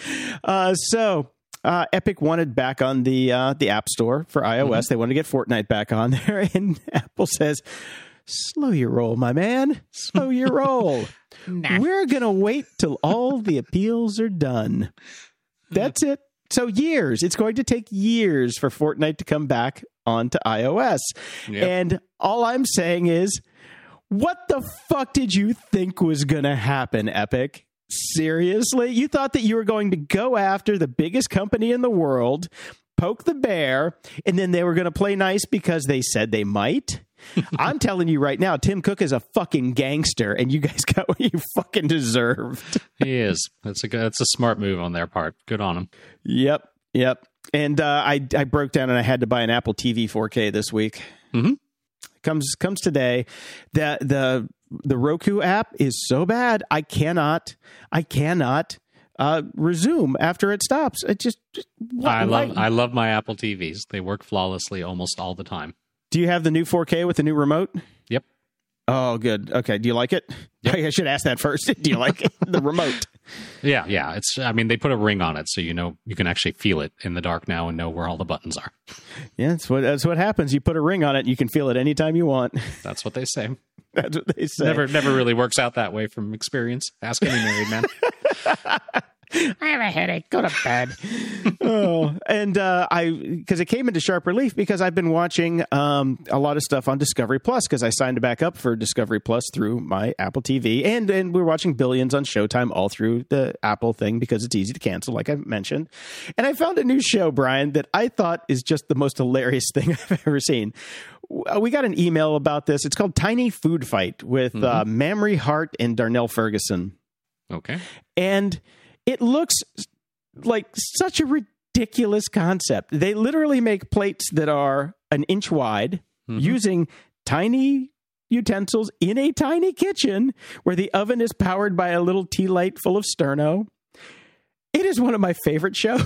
uh, so uh, Epic wanted back on the uh, the App Store for iOS. Mm-hmm. They wanted to get Fortnite back on there, and Apple says, "Slow your roll, my man. Slow your roll. Nah. We're gonna wait till all the appeals are done. That's it." So years. It's going to take years for Fortnite to come back onto iOS. Yep. And all I'm saying is, what the fuck did you think was going to happen, Epic? Seriously? You thought that you were going to go after the biggest company in the world, poke the bear, and then they were going to play nice because they said they might? I'm telling you right now, Tim Cook is a fucking gangster, and you guys got what you fucking deserved. He is. That's a good, that's a smart move on their part. Good on him. Yep, yep. And uh, I I broke down and I had to buy an Apple T V four K this week. Mm-hmm. Comes comes today. The the the Roku app is so bad. I cannot I cannot uh, resume after it stops. It just, just I love I love my Apple T Vs. They work flawlessly almost all the time. Do you have the new four K with the new remote? Yep. Oh, good. Okay. Do you like it? Yep. I should ask that first. Do you like it? The remote? Yeah, yeah. It's. I mean, they put a ring on it, so you know you can actually feel it in the dark now and know where all the buttons are. Yeah, that's what that's what happens. You put a ring on it, and you can feel it anytime you want. That's what they say. That's what they say. Never, never really works out that way from experience. Ask any married man. I have a headache. Go to bed. oh, and uh, I because it came into sharp relief because I've been watching um, a lot of stuff on Discovery Plus because I signed back up for Discovery Plus through my Apple T V, and and we're watching Billions on Showtime all through the Apple thing because it's easy to cancel, like I mentioned. And I found a new show, Brian, that I thought is just the most hilarious thing I've ever seen. We got an email about this. It's called Tiny Food Fight with mm-hmm. uh, Mamrie Hart and Darnell Ferguson. Okay, and it looks like such a ridiculous concept. They literally make plates that are an inch wide mm-hmm. using tiny utensils in a tiny kitchen where the oven is powered by a little tea light full of sterno. It is one of my favorite shows.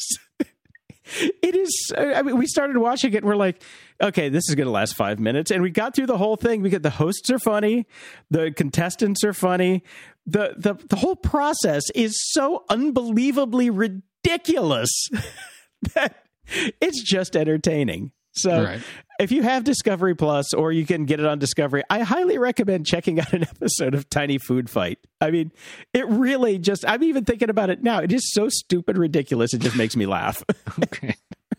It is. I mean, we started watching it and we're like, okay, this is going to last five minutes. And we got through the whole thing because the hosts are funny. The contestants are funny. The, the, the whole process is so unbelievably ridiculous that it's just entertaining. So right. If you have Discovery Plus or you can get it on Discovery, I highly recommend checking out an episode of Tiny Food Fight. I mean, it really just, I'm even thinking about it now. It is so stupid ridiculous. It just makes me laugh. Okay.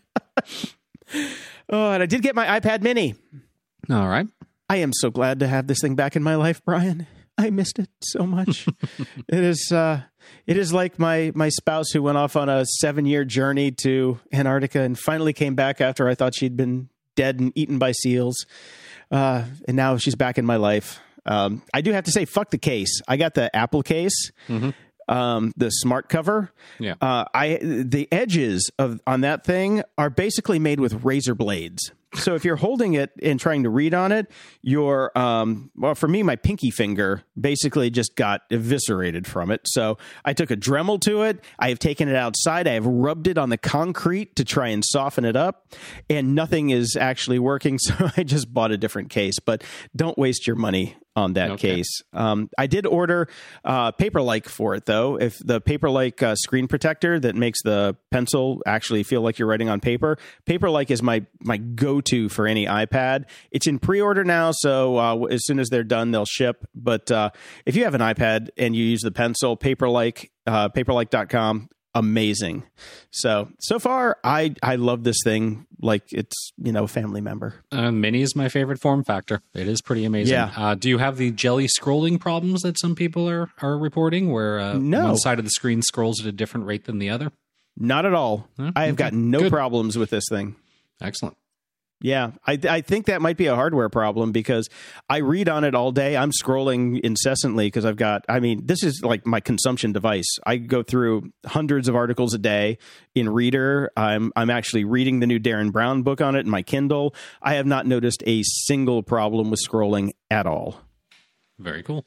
Oh, and I did get my iPad mini. All right. I am so glad to have this thing back in my life, Brian. I missed it so much. It is uh, it is like my my spouse who went off on a seven-year journey to Antarctica and finally came back after I thought she'd been dead and eaten by seals. Uh, and now she's back in my life. Um, I do have to say, fuck the case. I got the Apple case, mm-hmm. um, the smart cover. Yeah. Uh, I the edges of on that thing are basically made with razor blades. So if you're holding it and trying to read on it, your, um, well, for me, my pinky finger basically just got eviscerated from it. So I took a Dremel to it. I have taken it outside. I have rubbed it on the concrete to try and soften it up, and nothing is actually working. So I just bought a different case, but don't waste your money on that okay. case. Um, I did order uh, Paperlike for it, though. If the Paperlike uh, screen protector that makes the pencil actually feel like you're writing on paper, Paperlike is my my go-to for any iPad. It's in pre-order now, so uh, as soon as they're done, they'll ship. But uh, if you have an iPad and you use the pencil, Paperlike, uh, paperlike dot com, amazing. So, so far, I, I love this thing like it's, you know, a family member. Uh, mini is my favorite form factor. It is pretty amazing. Yeah. Uh, do you have the jelly scrolling problems that some people are, are reporting where uh, no. one side of the screen scrolls at a different rate than the other? Not at all. Huh? I have okay. got no Good. problems with this thing. Excellent. Yeah, I, I think that might be a hardware problem because I read on it all day. I'm scrolling incessantly because I've got, I mean, this is like my consumption device. I go through hundreds of articles a day in Reader. I'm I'm actually reading the new Darren Brown book on it in my Kindle. I have not noticed a single problem with scrolling at all. Very cool.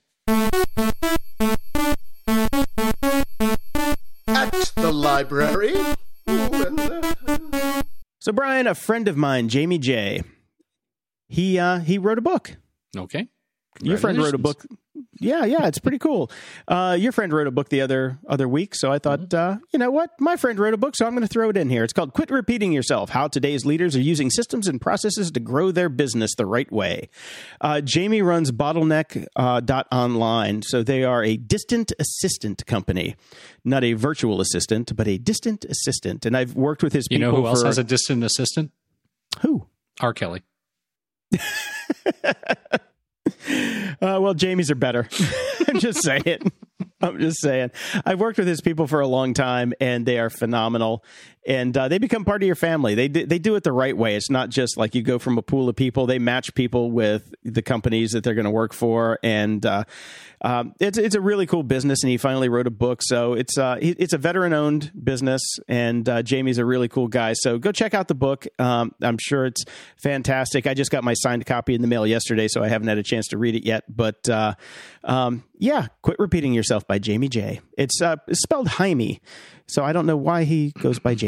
At the library. And, uh... So, Brian, a friend of mine, Jamie J., he uh, he wrote a book. Okay. Your friend wrote a book. Yeah, yeah, it's pretty cool. Uh, your friend wrote a book the other other week, so I thought, uh, you know what? My friend wrote a book, so I'm going to throw it in here. It's called Quit Repeating Yourself, How Today's Leaders Are Using Systems and Processes to Grow Their Business the Right Way. Uh, Jamie runs Bottleneck uh, dot online, so they are a distant assistant company. Not a virtual assistant, but a distant assistant. And I've worked with his you people You know who else for... has a distant assistant? Who? R. Kelly. Uh, well, Jamie's are better. I'm just saying. I'm just saying. I've worked with his people for a long time, and they are phenomenal. And uh, they become part of your family. They do, they do it the right way. It's not just like you go from a pool of people. They match people with the companies that they're going to work for, and uh, um, it's it's a really cool business. And he finally wrote a book, so it's uh, it's a veteran owned business. And uh, Jamie's a really cool guy. So go check out the book. Um, I'm sure it's fantastic. I just got my signed copy in the mail yesterday, so I haven't had a chance to read it yet. But uh, um, yeah, Quit Repeating Yourself by Jamie J. It's uh, it's spelled Jaime, so I don't know why he goes by Jamie.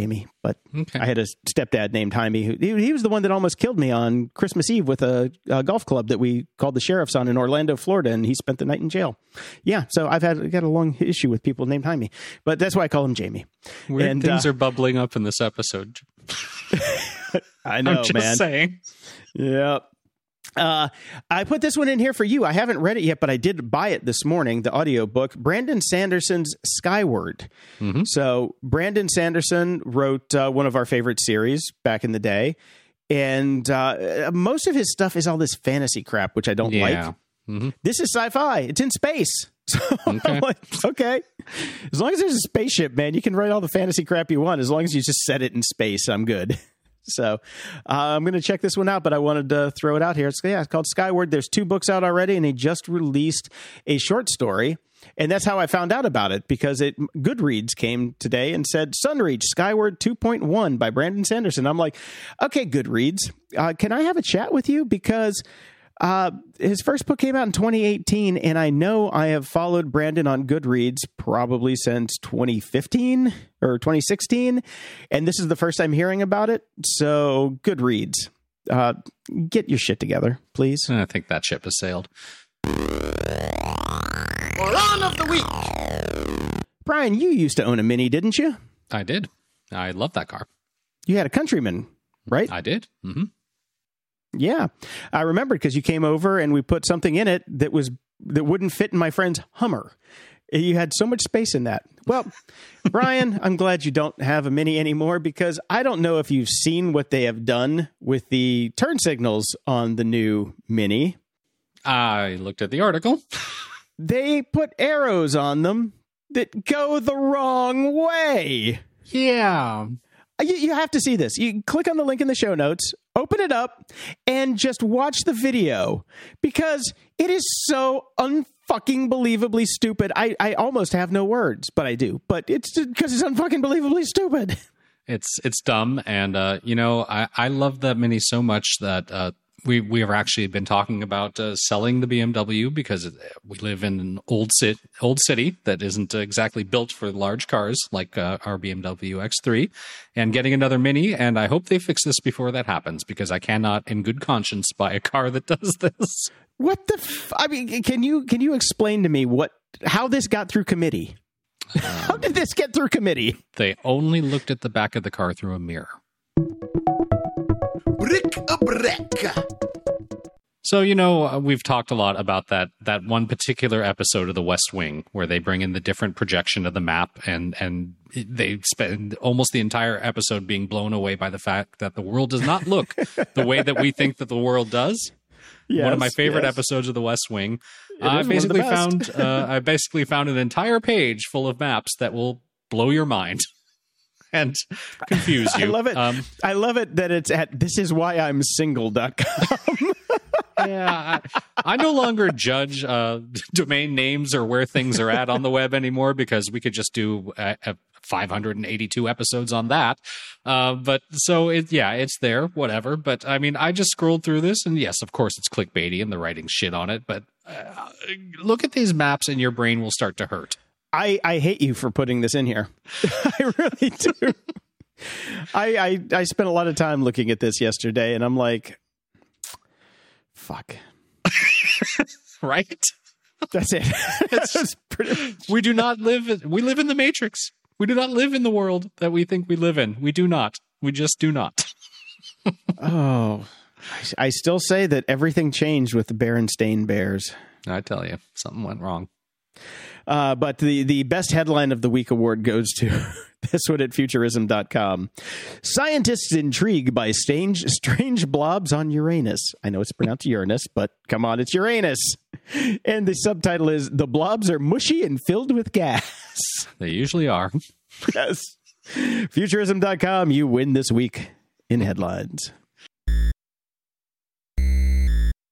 Jamie, but Okay. I had a stepdad named Jaime. Who, he, he was the one that almost killed me on Christmas Eve with a, a golf club that we called the sheriffs on in Orlando, Florida, and he spent the night in jail. Yeah, so I've had got a long issue with people named Jaime, but that's why I call him Jamie. Weird and, things uh, are bubbling up in this episode. I know, I'm just man. saying. Yep. Uh, I put this one in here for you. I haven't read it yet, but I did buy it this morning, the audiobook, Brandon Sanderson's Skyward. Mm-hmm. So Brandon Sanderson wrote uh, one of our favorite series back in the day. And uh, most of his stuff is all this fantasy crap, which I don't Yeah. like. Mm-hmm. This is sci-fi. It's in space. So Okay. I'm like, okay. As long as there's a spaceship, man, you can write all the fantasy crap you want. As long as you just set it in space, I'm good. So uh, I'm going to check this one out, but I wanted to throw it out here. It's, yeah, it's called Skyward. There's two books out already, and he just released a short story. And that's how I found out about it, because it Goodreads came today and said, Sunreach Skyward two point one by Brandon Sanderson. I'm like, okay, Goodreads, uh, can I have a chat with you? Because uh, his first book came out in twenty eighteen, and I know I have followed Brandon on Goodreads probably since twenty fifteen or twenty sixteen, and this is the first I'm hearing about it. So, Goodreads, uh, get your shit together, please. I think that ship has sailed. Moron of the week. Brian, you used to own a Mini, didn't you? I did. I love that car. You had a Countryman, right? I did. Mm-hmm. Yeah, I remember because you came over and we put something in it that was that wouldn't fit in my friend's Hummer. You had so much space in that. Well, Brian, I'm glad you don't have a Mini anymore, because I don't know if you've seen what they have done with the turn signals on the new Mini. I looked at the article. They put arrows on them that go the wrong way. Yeah. You, you have to see this. You click on the link in the show notes, open it up, and just watch the video, because it is so unfucking believably stupid. I, I almost have no words, but I do. But it's because it's unfucking believably stupid. It's it's dumb, and uh, you know, I, I love that Mini so much that uh, we we have actually been talking about uh, selling the B M W, because we live in an old city, old city that isn't exactly built for large cars like uh, our B M W X three, and getting another Mini. And I hope they fix this before that happens, because I cannot, in good conscience, buy a car that does this. What the? F- I mean, can you can you explain to me what how this got through committee? Um, how did this get through committee? They only looked at the back of the car through a mirror. Brick a brick. So, you know, uh, we've talked a lot about that that one particular episode of The West Wing, where they bring in the different projection of the map, and and they spend almost the entire episode being blown away by the fact that the world does not look the way that we think that the world does. Yes, one of my favorite yes. episodes of The West Wing. It I is one of the basically best. found uh, I basically found an entire page full of maps that will blow your mind and confuse you. I love it. Um, I love it that it's at this is why I'm single dot com. yeah, I, I no longer judge uh, domain names or where things are at on the web anymore, because we could just do uh, uh, five hundred eighty-two episodes on that. Uh, but so, it, yeah, it's there, whatever. But I mean, I just scrolled through this, and yes, of course, it's clickbaity and they're writing shit on it. But uh, look at these maps and your brain will start to hurt. I, I hate you for putting this in here. I really do. I, I I spent a lot of time looking at this yesterday, and I'm like, fuck. Right? That's it. That's pretty. We do not live, we live in the Matrix. We do not live in the world that we think we live in. We do not. We just do not. Oh, I, I still say that everything changed with the Berenstain Bears. I tell you, something went wrong. Uh, but the, the best headline of the week award goes to this one at futurism dot com. Scientists intrigued by strange, strange blobs on Uranus. I know it's pronounced Uranus, but come on, it's Uranus. And the subtitle is, The Blobs Are Mushy and Filled with Gas. They usually are. Yes. futurism dot com, you win this week in headlines.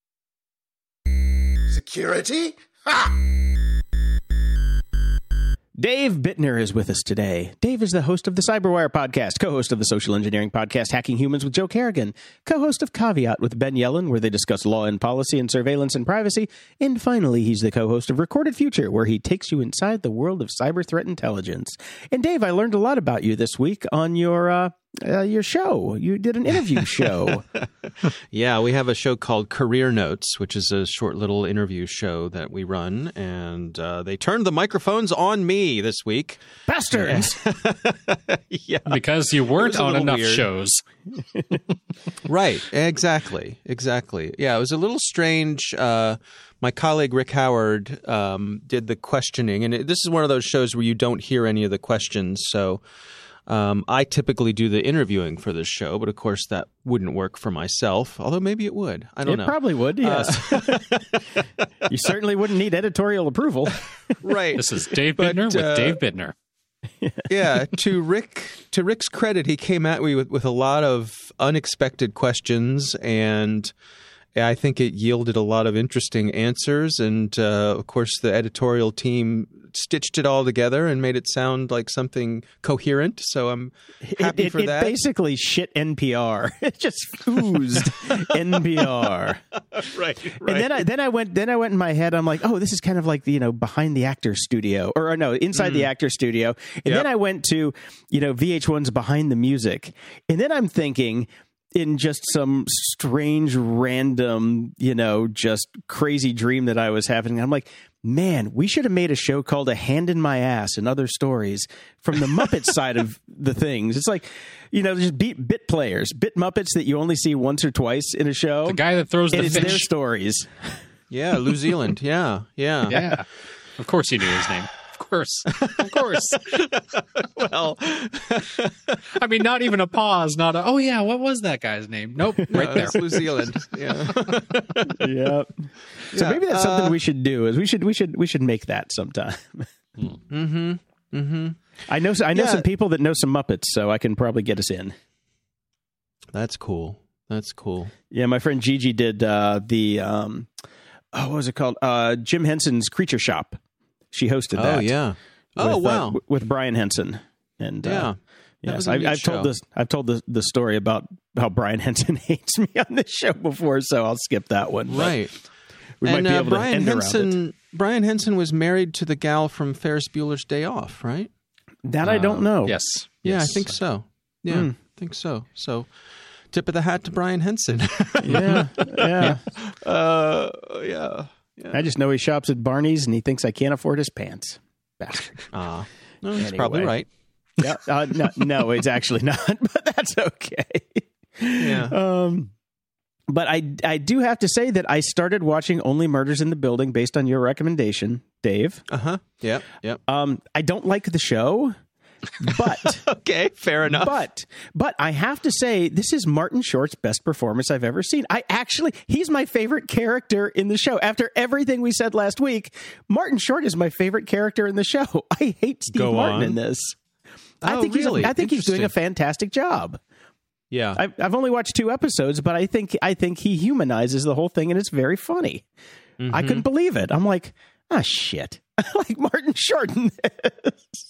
Security? Ha! Dave Bittner is with us today. Dave is the host of the Cyberwire podcast, co-host of the social engineering podcast Hacking Humans with Joe Kerrigan, co-host of Caveat with Ben Yellen, where they discuss law and policy and surveillance and privacy, and finally, he's the co-host of Recorded Future, where he takes you inside the world of cyber threat intelligence. And Dave, I learned a lot about you this week on your uh, uh, your show. You did an interview show. Yeah, we have a show called Career Notes, which is a short little interview show that we run, and uh, they turned the microphones on me this week. Bastards! Yeah, Because you weren't on enough weird. shows. Right, exactly, exactly. Yeah, it was a little strange. Uh, my colleague Rick Howard um, did the questioning, and it, this is one of those shows where you don't hear any of the questions, so um, I typically do the interviewing for this show, but of course that wouldn't work for myself, although maybe it would. I don't it know. probably would, yes. Uh, you certainly wouldn't need editorial approval. Right. This is Dave But, Bittner with uh, Dave Bittner. Yeah, to Rick to Rick's credit, he came at me with, with a lot of unexpected questions, and I think it yielded a lot of interesting answers. And uh, of course, the editorial team stitched it all together and made it sound like something coherent. So I'm happy it, it, for it that. basically shit N P R. It just oozed N P R. right, right. And then I then I went then I went in my head. I'm like, oh, this is kind of like the, you know, behind the actor studio, or, or no, inside mm. the actor studio. And Yep. then I went to, you know, V H one's Behind the Music, and then I'm thinking, in just some strange, random, you know, just crazy dream that I was having, I'm like, man, we should have made a show called A Hand in My Ass and Other Stories from the Muppets side of the things. It's like, you know, just beat bit players, bit Muppets that you only see once or twice in a show. The guy that throws the and it's fish. their stories. Yeah, New Zealand. Yeah, yeah. Yeah. Of course you knew his name. Of course. Of course. Well, I mean, not even a pause, not a, oh, yeah, what was that guy's name? Nope, right no, there. it's New Zealand. Yeah. Yep. So Yeah, maybe that's something uh, we should do. Is we should we should we should make that sometime. Mm-hmm. Mm-hmm. I know I know Yeah. some people that know some Muppets, so I can probably get us in. That's cool. That's cool. Yeah, my friend Gigi did uh, the um, oh, what was it called? Uh, Jim Henson's Creature Shop. She hosted that. Oh, yeah. Oh, with, wow. Uh, w- with Brian Henson. And Yeah. uh, That yes, was a I, neat I've told show. this. I've told the the story about how Brian Henson hates me on this show before, so I'll skip that one. But Right. we and might be uh, able Brian to end around it. Henson Brian Henson was married to the gal from Ferris Bueller's Day Off, right? That I don't know. Yes. Yeah, Yes. I think so. Yeah, Hmm. I think so. So tip of the hat to Brian Henson. Yeah, yeah. uh, yeah. Yeah. I just know he shops at Barney's and he thinks I can't afford his pants. Bastard. Uh, no, he's Anyway. probably right. Yeah. Uh, no, no, it's actually not, but that's okay. Yeah. Um, but I, I do have to say that I started watching Only Murders in the Building based on your recommendation, Dave. Uh-huh. Yep. Yep. Um, I don't like the show, but Okay, fair enough. but but I have to say this is Martin Short's best performance I've ever seen. I actually he's my favorite character in the show. After everything we said last week, Martin Short is my favorite character in the show. I hate Steve Go Martin on. in this. I Oh, think really? he's I think he's doing a Interesting. fantastic job. yeah. I've, I've only watched two episodes, but I think I think he humanizes the whole thing, and it's very funny. Mm-hmm. I couldn't believe it. I'm like, ah, shit. I like Martin Short in this.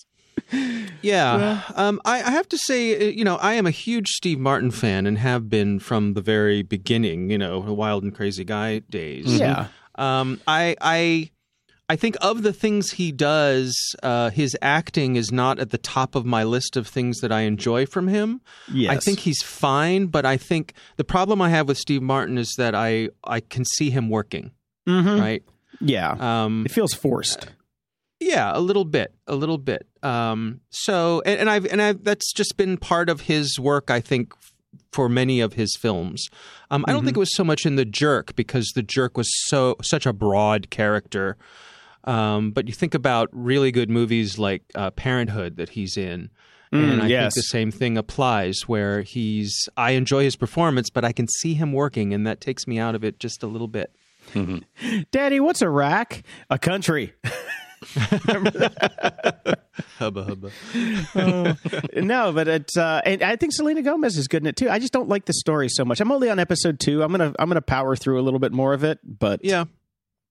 Yeah. Um, I, I have to say, uh, you know, I am a huge Steve Martin fan and have been from the very beginning, you know, the Wild and Crazy Guy days. Yeah. Um, I, I, I think of the things he does, uh, his acting is not at the top of my list of things that I enjoy from him. Yes. I think he's fine, but I think the problem I have with Steve Martin is that I, I can see him working, Mhm. right? Yeah. Um, It feels forced. Yeah, a little bit, a little bit. Um, so, and, and I've and I've that's just been part of his work, I think, f- for many of his films. Um, I don't think it was so much in The Jerk because The Jerk was so such a broad character. Um, but you think about really good movies like uh, Parenthood that he's in. And Mm, I yes. think the same thing applies where he's, I enjoy his performance, but I can see him working and that takes me out of it just a little bit. Daddy, what's Iraq? A country. Hubba hubba. No, but it's uh, and I think Selena Gomez is good in it too. I just don't like the story so much. I'm only on episode two. I'm gonna I'm gonna power through a little bit more of it, but Yeah.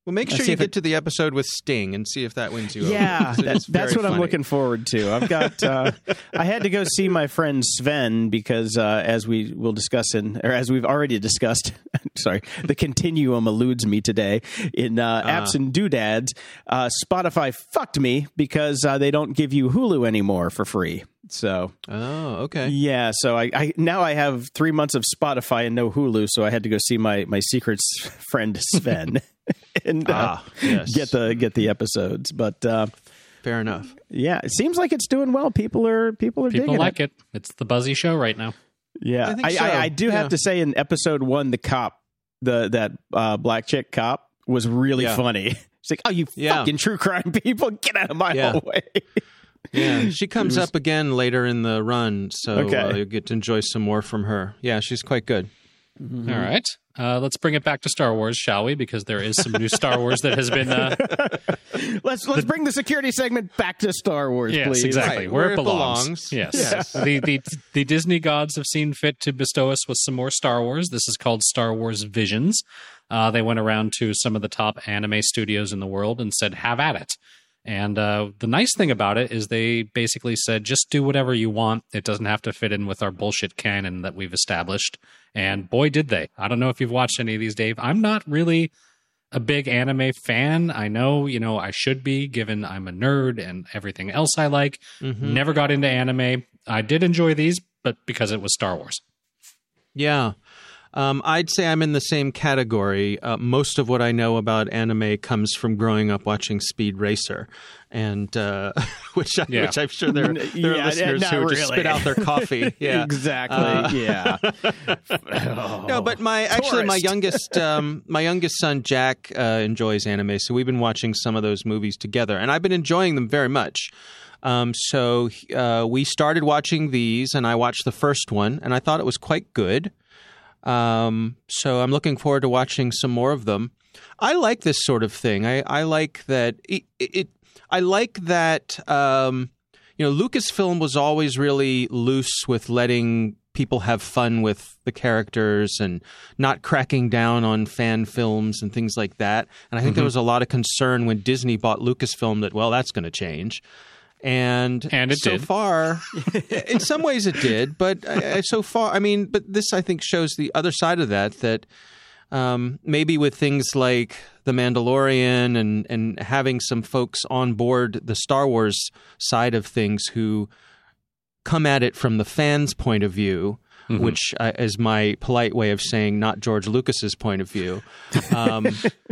Well, make Let's sure see you if get it- to the episode with Sting and see if that wins you over. Yeah, 'cause it that, is that's very what I'm funny. looking forward to. I've got. Uh, I had to go see my friend Sven because, uh, as we will discuss in, or as we've already discussed, sorry, the continuum eludes me today in uh, apps and doodads. Uh, Spotify fucked me because uh, they don't give you Hulu anymore for free. So Oh, okay. yeah, so I, I now I have three months of Spotify and no Hulu, so I had to go see my my secret s- friend Sven and uh, Ah, yes. get the get the episodes. But uh, Fair enough. yeah, it seems like it's doing well. People are people are People digging like it. it. It's the buzzy show right now. Yeah, I think I, so. I, I do Yeah. have to say, in episode one, the cop, the that uh, black chick cop, was really Yeah. funny. It's like, oh, you Yeah. fucking true crime people, get out of my Yeah. hallway. Yeah, she comes up again later in the run, so Okay. uh, you'll get to enjoy some more from her. Yeah, she's quite good. Mm-hmm. All right. Uh, let's bring it back to Star Wars, shall we? Because there is some new Star Wars that has been. Uh, let's let's bring the security segment back to Star Wars, yes, please. exactly. Right, Where, where it it belongs. belongs. Yes. Yes. the, the the Disney gods have seen fit to bestow us with some more Star Wars. This is called Star Wars Visions. Uh, they went around to some of the top anime studios in the world and said, have at it. And uh, the nice thing about it is they basically said, just do whatever you want. It doesn't have to fit in with our bullshit canon that we've established. And boy, did they. I don't know if you've watched any of these, Dave. I'm not really a big anime fan. I know, you know, I should be, given I'm a nerd and everything else I like. Mm-hmm. Never got into anime. I did enjoy these, but because it was Star Wars. Yeah. Um, I'd say I'm in the same category. Uh, most of what I know about anime comes from growing up watching Speed Racer, and uh, which, I, Yeah. which I'm sure there, there Yeah, are listeners not who just really. spit out their coffee. Yeah, exactly. Uh, yeah. No, but my actually my Tourist. youngest um, my youngest son Jack uh, enjoys anime, so we've been watching some of those movies together, and I've been enjoying them very much. Um, so uh, we started watching these, and I watched the first one, and I thought it was quite good. Um, so I'm looking forward to watching some more of them. I like this sort of thing. I, I like that it, it. I like that. Um, you know, Lucasfilm was always really loose with letting people have fun with the characters and not cracking down on fan films and things like that. And I think Mm-hmm. there was a lot of concern when Disney bought Lucasfilm that, well, that's going to change. And, And it so did. far, in some ways it did, but uh, so far, I mean, but this I think shows the other side of that, that um, maybe with things like The Mandalorian and, and having some folks on board the Star Wars side of things who come at it from the fans' point of view, Mm-hmm. which uh, is my polite way of saying not George Lucas's point of view. Um,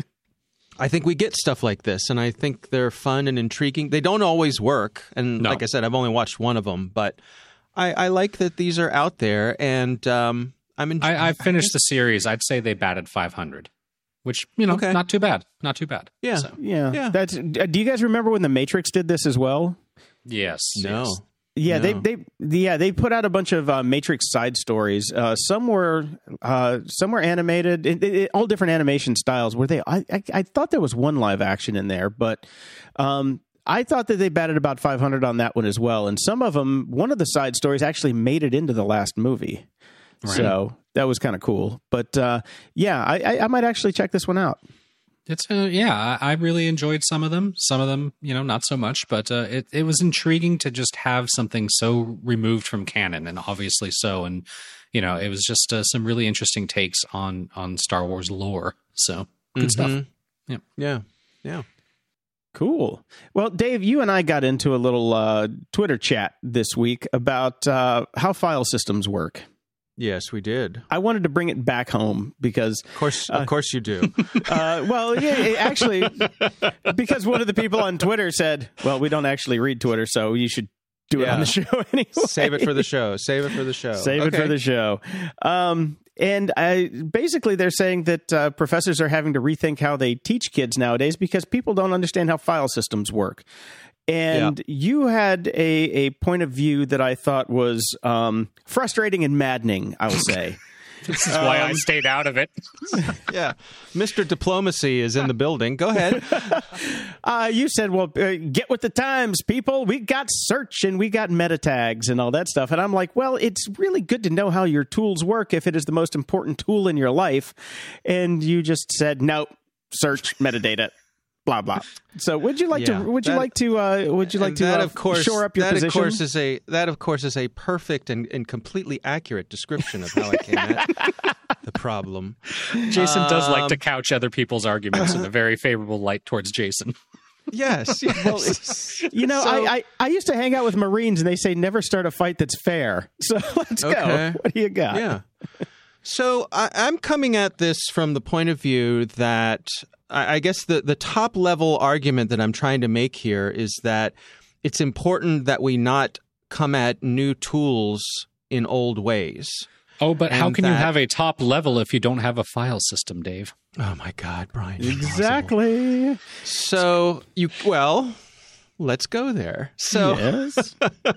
I think we get stuff like this, and I think they're fun and intriguing. They don't always work, and No. like I said, I've only watched one of them, but I, I like that these are out there, and um, I'm enjoying. I, I finished the series. I'd say they batted five hundred, which, you know, Okay. not too bad. Not too bad. Yeah. So, Yeah. Yeah. That's. uh, Do you guys remember when The Matrix did this as well? yes. No. yes. Yeah, No. they they yeah they put out a bunch of uh, Matrix side stories. Uh, some were uh, some were animated, it, it, all different animation styles. Were they? I, I I thought there was one live action in there, but um, I thought that they batted about five hundred on that one as well. And some of them, one of the side stories actually made it into the last movie, Right. so that was kind of cool. But uh, yeah, I, I, I might actually check this one out. It's uh, yeah, I I really enjoyed some of them. Some of them, you know, not so much. But uh, it it was intriguing to just have something so removed from canon, and obviously so. And you know, it was just uh, some really interesting takes on on Star Wars lore. So good stuff. Mhm. Yeah. Yeah. Yeah. Cool. Well, Dave, you and I got into a little uh, Twitter chat this week about uh, how file systems work. Yes, we did. I wanted to bring it back home because, Of course, of course you do. uh, well, yeah, it actually, because one of the people on Twitter said, well, we don't actually read Twitter, so you should do it Yeah. on the show anyway. Save it for the show. Save it for the show. Save it Okay. for the show. Um, and I, basically, they're saying that uh, professors are having to rethink how they teach kids nowadays because people don't understand how file systems work. And you had a, a point of view that I thought was um, frustrating and maddening, I will say. This is why I stayed out of it. Yeah. Mister Diplomacy is in the building. Go ahead. Uh, you said, well, uh, get with the times, people. We got search and we got meta tags and all that stuff. And I'm like, well, it's really good to know how your tools work if it is the most important tool in your life. And you just said, no, search metadata, blah blah. So would you like Yeah, to? Would you that- like to? Uh, would you like And to that, uh, of course, shore up your that position? Of course is a, that, of course, is a perfect and, and completely accurate description of how I came at the problem. Jason does like Um, to couch other people's arguments in a very favorable light towards Jason. Yes. yes. You know, So- I, I I used to hang out with Marines, and they say never start a fight that's fair. So let's Okay. go. What do you got? Yeah. So I, I'm coming at this from the point of view that I, I guess the, the top level argument that I'm trying to make here is that it's important that we not come at new tools in old ways. Oh, but how And can you that- have a top level if you don't have a file system, Dave? Oh my God, Brian! impossible. Exactly. So you well, let's go there. So yes.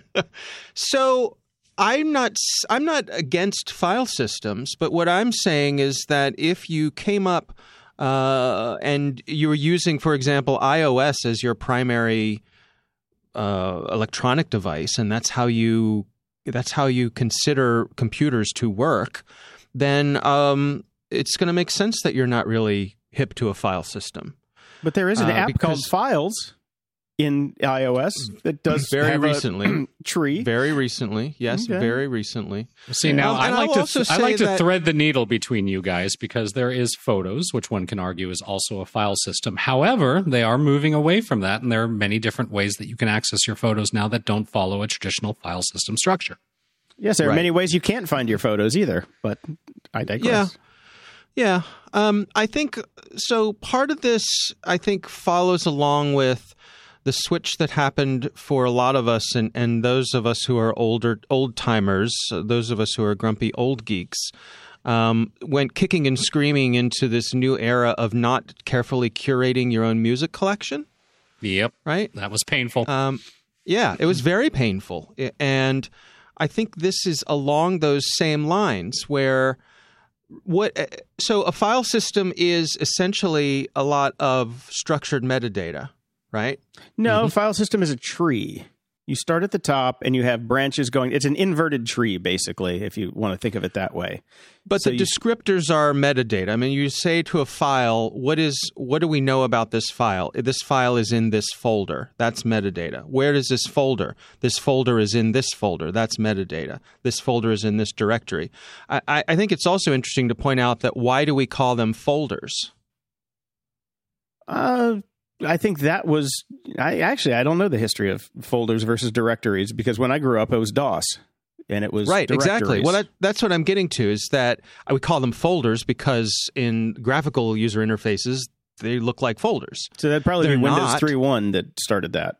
So I'm not s- I'm not against file systems, but what I'm saying is that if you came up uh, and you were using, for example, iOS as your primary uh, electronic device, and that's how you that's how you consider computers to work, then um, it's going to make sense that you're not really hip to a file system. But there is an Uh, app because- called Files in iOS that does Very have recently. a tree. Very recently, yes, Okay. very recently. See, now Um, I and like I'll to also I like say to that- thread the needle between you guys because there is Photos, which one can argue is also a file system. However, they are moving away from that, and there are many different ways that you can access your photos now that don't follow a traditional file system structure. Yes, there are Right. many ways you can't find your photos either, but I digress. Yeah. Um, I think so. Part of this, I think, follows along with the switch that happened for a lot of us, and, and those of us who are older, old timers, those of us who are grumpy old geeks, um, went kicking and screaming into this new era of not carefully curating your own music collection. Yep, Right? that was painful. Um, yeah, it was very painful. I- And I think this is along those same lines where what so a file system is essentially a lot of structured metadata, right? No, file system is a tree. You start at the top and you have branches going. It's an inverted tree, basically, if you want to think of it that way. But So the you- descriptors are metadata. I mean, you say to a file, what is what do we know about this file? This file is in this folder. That's metadata. Where is this folder? This folder is in this folder. That's metadata. This folder is in this directory. I, I, I think it's also interesting to point out that why do we call them folders? Uh, I think that was. I actually I don't know the history of folders versus directories because when I grew up, it was DOS. And it was Right, exactly. directories. Well, that, that's what I'm getting to is that I would call them folders because in graphical user interfaces, they look like folders. so that'd probably they're be Windows not. three point one that started that.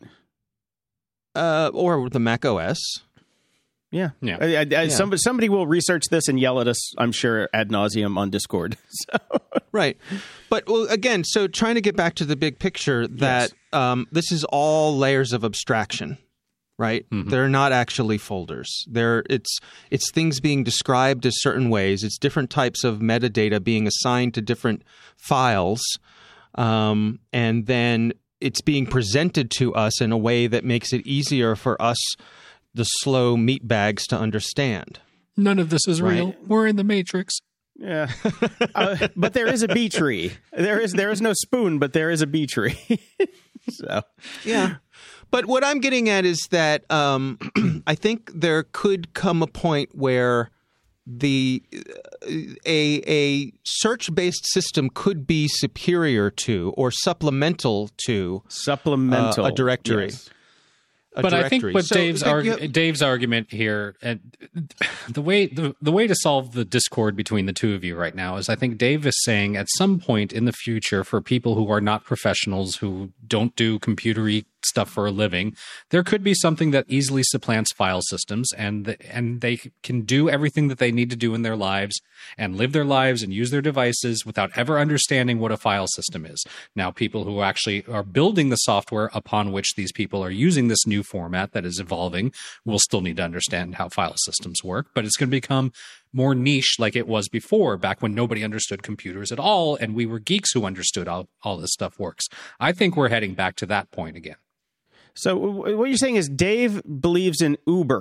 Uh, or the Mac O S. Yeah, Yeah. I, I, I, Somebody, somebody will research this and yell at us. I'm sure ad nauseum on Discord. So. Right. But well, again, so trying to get back to the big picture that um, this is all layers of abstraction, right? They're not actually folders. They're it's it's things being described as certain ways. It's different types of metadata being assigned to different files, um, and then it's being presented to us in a way that makes it easier for us, the slow meat bags, to understand. None of this is Right. real. We're in the Matrix. Yeah, uh, but there is a bee tree. There is there is no spoon, but there is a bee tree. So Yeah. But what I'm getting at is that um, I think there could come a point where the uh, a a search-based system could be superior to or supplemental to supplemental Uh, a directory. Yes. a But I think directory. what So, Dave's like, arg- you have- Dave's argument here, and the way the, the way to solve the discord between the two of you right now is, I think Dave is saying at some point in the future, for people who are not professionals who don't do computery stuff for a living, there could be something that easily supplants file systems, and the, and they can do everything that they need to do in their lives and live their lives and use their devices without ever understanding what a file system is. Now, people who actually are building the software upon which these people are using this new format that is evolving will still need to understand how file systems work, but it's going to become more niche like it was before, back when nobody understood computers at all and we were geeks who understood how all this stuff works. I think we're heading back to that point again. So what you're saying is Dave believes in Uber,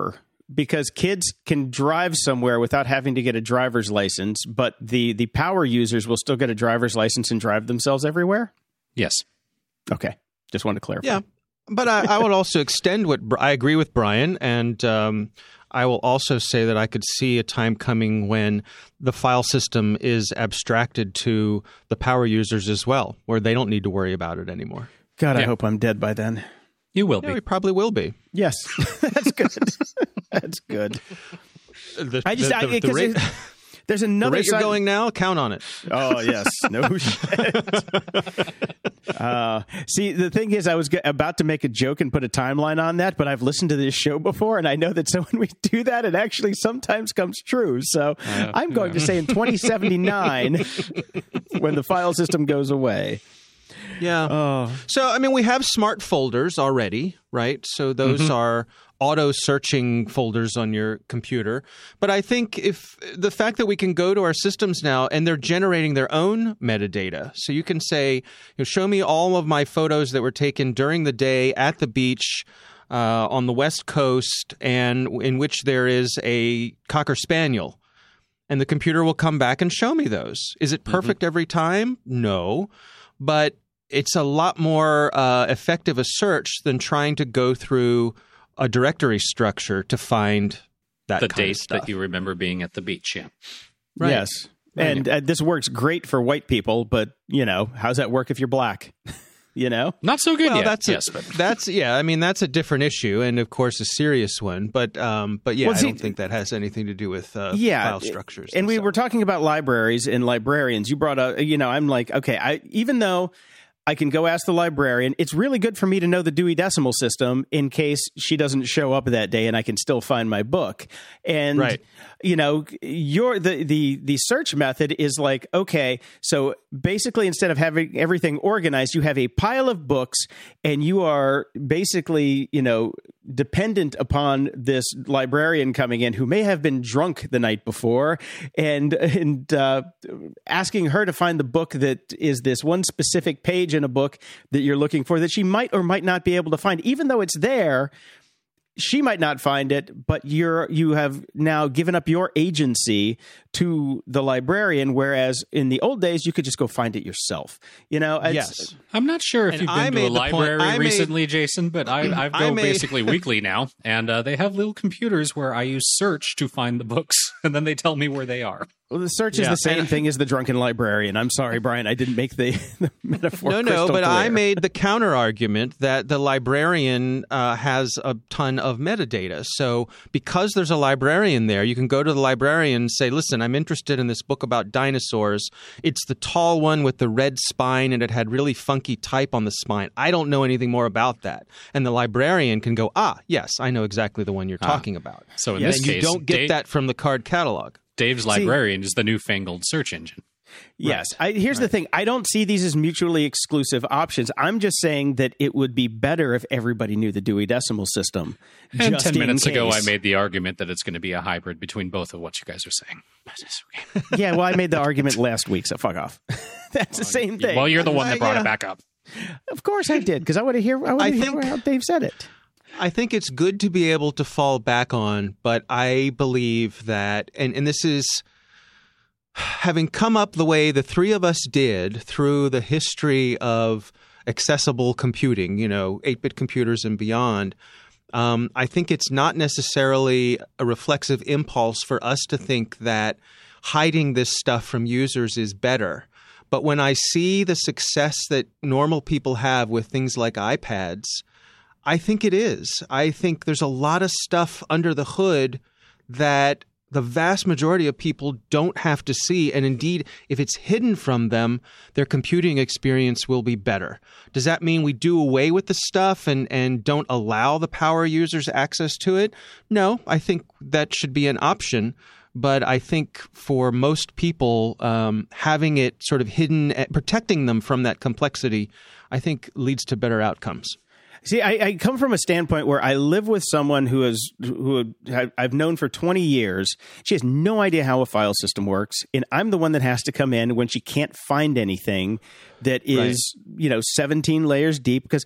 because kids can drive somewhere without having to get a driver's license, but the, the power users will still get a driver's license and drive themselves everywhere? Yes. Okay. Just wanted to clarify. Yeah. But I, I would also extend what I agree with Brian, and um, I will also say that I could see a time coming when the file system is abstracted to the power users as well, where they don't need to worry about it anymore. God, Yeah. I hope I'm dead by then. You will Yeah, be. we probably will be. Yes. That's good. That's good. The, I just, the, I, the, the because rate, there's the another rate you're side. going now, count on it. Oh, yes. No shit. uh, see, the thing is, I was g- about to make a joke and put a timeline on that, but I've listened to this show before, and I know that so when we do that, it actually sometimes comes true. So Uh, I'm going yeah. to say in twenty seventy-nine, when the file system goes away. Yeah. Oh, So, I mean, we have smart folders already, right? So those Mm-hmm. are auto searching folders on your computer. But I think if the fact that we can go to our systems now and they're generating their own metadata. So you can say, you know, show me all of my photos that were taken during the day at the beach uh, on the West Coast and in which there is a Cocker Spaniel. And the computer will come back and show me those. Is it perfect every time? No. But it's a lot more uh, effective a search than trying to go through a directory structure to find that The kind of date stuff. that you remember being at the beach. Yeah. Right. yes. And uh, this works great for white people, but, you know, how's that work if you're black? You know? Not so good Well, yet. that's a, yes, but that's yeah. I mean, that's a different issue, and of course, a serious one. But um, but yeah, Well, I see- don't think that has anything to do with uh, yeah, file structures. And we were themselves. talking about libraries and librarians. You brought up, you know, I'm like, okay, I even though I can go ask the librarian, it's really good for me to know the Dewey Decimal System in case she doesn't show up that day and I can still find my book. And Right. you know, your the the the search method is like, okay, so basically instead of having everything organized, you have a pile of books and you are basically, you know, dependent upon this librarian coming in who may have been drunk the night before and and uh, asking her to find the book that is this one specific page in a book that you're looking for that she might or might not be able to find, even though it's there. She might not find it, but you're you have now given up your agency to the librarian, whereas in the old days you could just go find it yourself. You know, it's, yes. I'm not sure if And you've I been to a made the point- library I made- recently, Jason, but I, I I go made- basically weekly now, and uh, they have little computers where I use search to find the books, and then they tell me where they are. Well, the search is Yeah, the same and- thing as the drunken librarian. I'm sorry, Brian, I didn't make the, the metaphor. No, no, crystal but I clear. made the counter argument that the librarian uh, has a ton of metadata. So because there's a librarian there, you can go to the librarian and say, listen, I'm interested in this book about dinosaurs. It's the tall one with the red spine and it had really funky type on the spine. I don't know anything more about that. And the librarian can go, ah, yes, I know exactly the one you're talking about. So in Yeah, this And case, you don't get Dave, that from the card catalog. Dave's librarian is the newfangled search engine. Yes. I, here's the thing. I don't see these as mutually exclusive options. I'm just saying that it would be better if everybody knew the Dewey Decimal System. And just ten in minutes ago, I case. made the argument that it's going to be a hybrid between both of what you guys are saying. But it's okay. Yeah, well, I made the argument last week, so fuck off. That's the same thing. Well, you're the one that brought yeah. it back up. Of course I did, because I want to hear, I want I to hear think- how Dave said it. I think it's good to be able to fall back on, but I believe that, and, and this is having come up the way the three of us did through the history of accessible computing, you know, eight-bit computers and beyond, um, I think it's not necessarily a reflexive impulse for us to think that hiding this stuff from users is better. But when I see the success that normal people have with things like iPads, I think it is. I think there's a lot of stuff under the hood that the vast majority of people don't have to see. And indeed, if it's hidden from them, their computing experience will be better. Does that mean we do away with the stuff and, and don't allow the power users access to it? No, I think that should be an option. But I think for most people, um, having it sort of hidden, protecting them from that complexity, I think leads to better outcomes. See, I, I come from a standpoint where I live with someone who is who I've known for twenty years. She has no idea how a file system works, and I'm the one that has to come in when she can't find anything that is, right. you know, seventeen layers deep. Because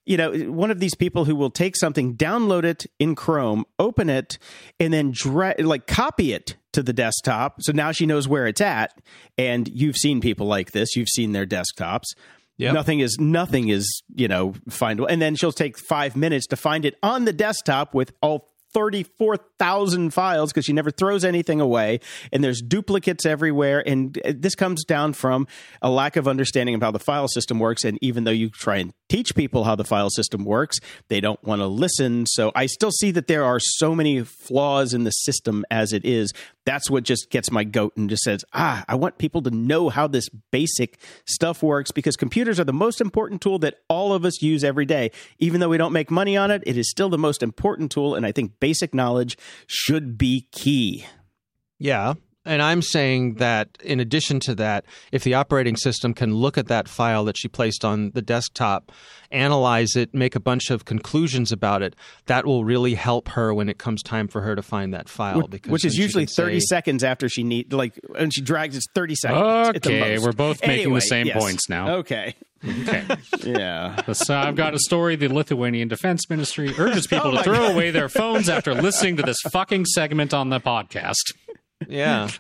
you know, one of these people who will take something, download it in Chrome, open it, and then dra- like copy it to the desktop. So now she knows where it's at. And you've seen people like this. You've seen their desktops. Yep. Nothing is, nothing is, you know, findable. And then she'll take five minutes to find it on the desktop with all thirty-four thousand files because she never throws anything away, and there's duplicates everywhere. And this comes down from a lack of understanding of how the file system works. And even though you try and teach people how the file system works, they don't want to listen. So I still see that there are so many flaws in the system as it is. That's what just gets my goat and just says, ah, I want people to know how this basic stuff works, because computers are the most important tool that all of us use every day. Even though we don't make money on it, it is still the most important tool. And I think basic knowledge should be key. Yeah. And I'm saying that in addition to that, if the operating system can look at that file that she placed on the desktop, analyze it, make a bunch of conclusions about it, that will really help her when it comes time for her to find that file. Which, because which is usually thirty say, seconds after she needs, like, and she drags it thirty seconds. Okay, we're both making anyway, the same yes. points now. Okay. Okay. Yeah. So I've got a story. The Lithuanian Defense Ministry urges people oh to throw God. away their phones after listening to this fucking segment on the podcast. Yeah.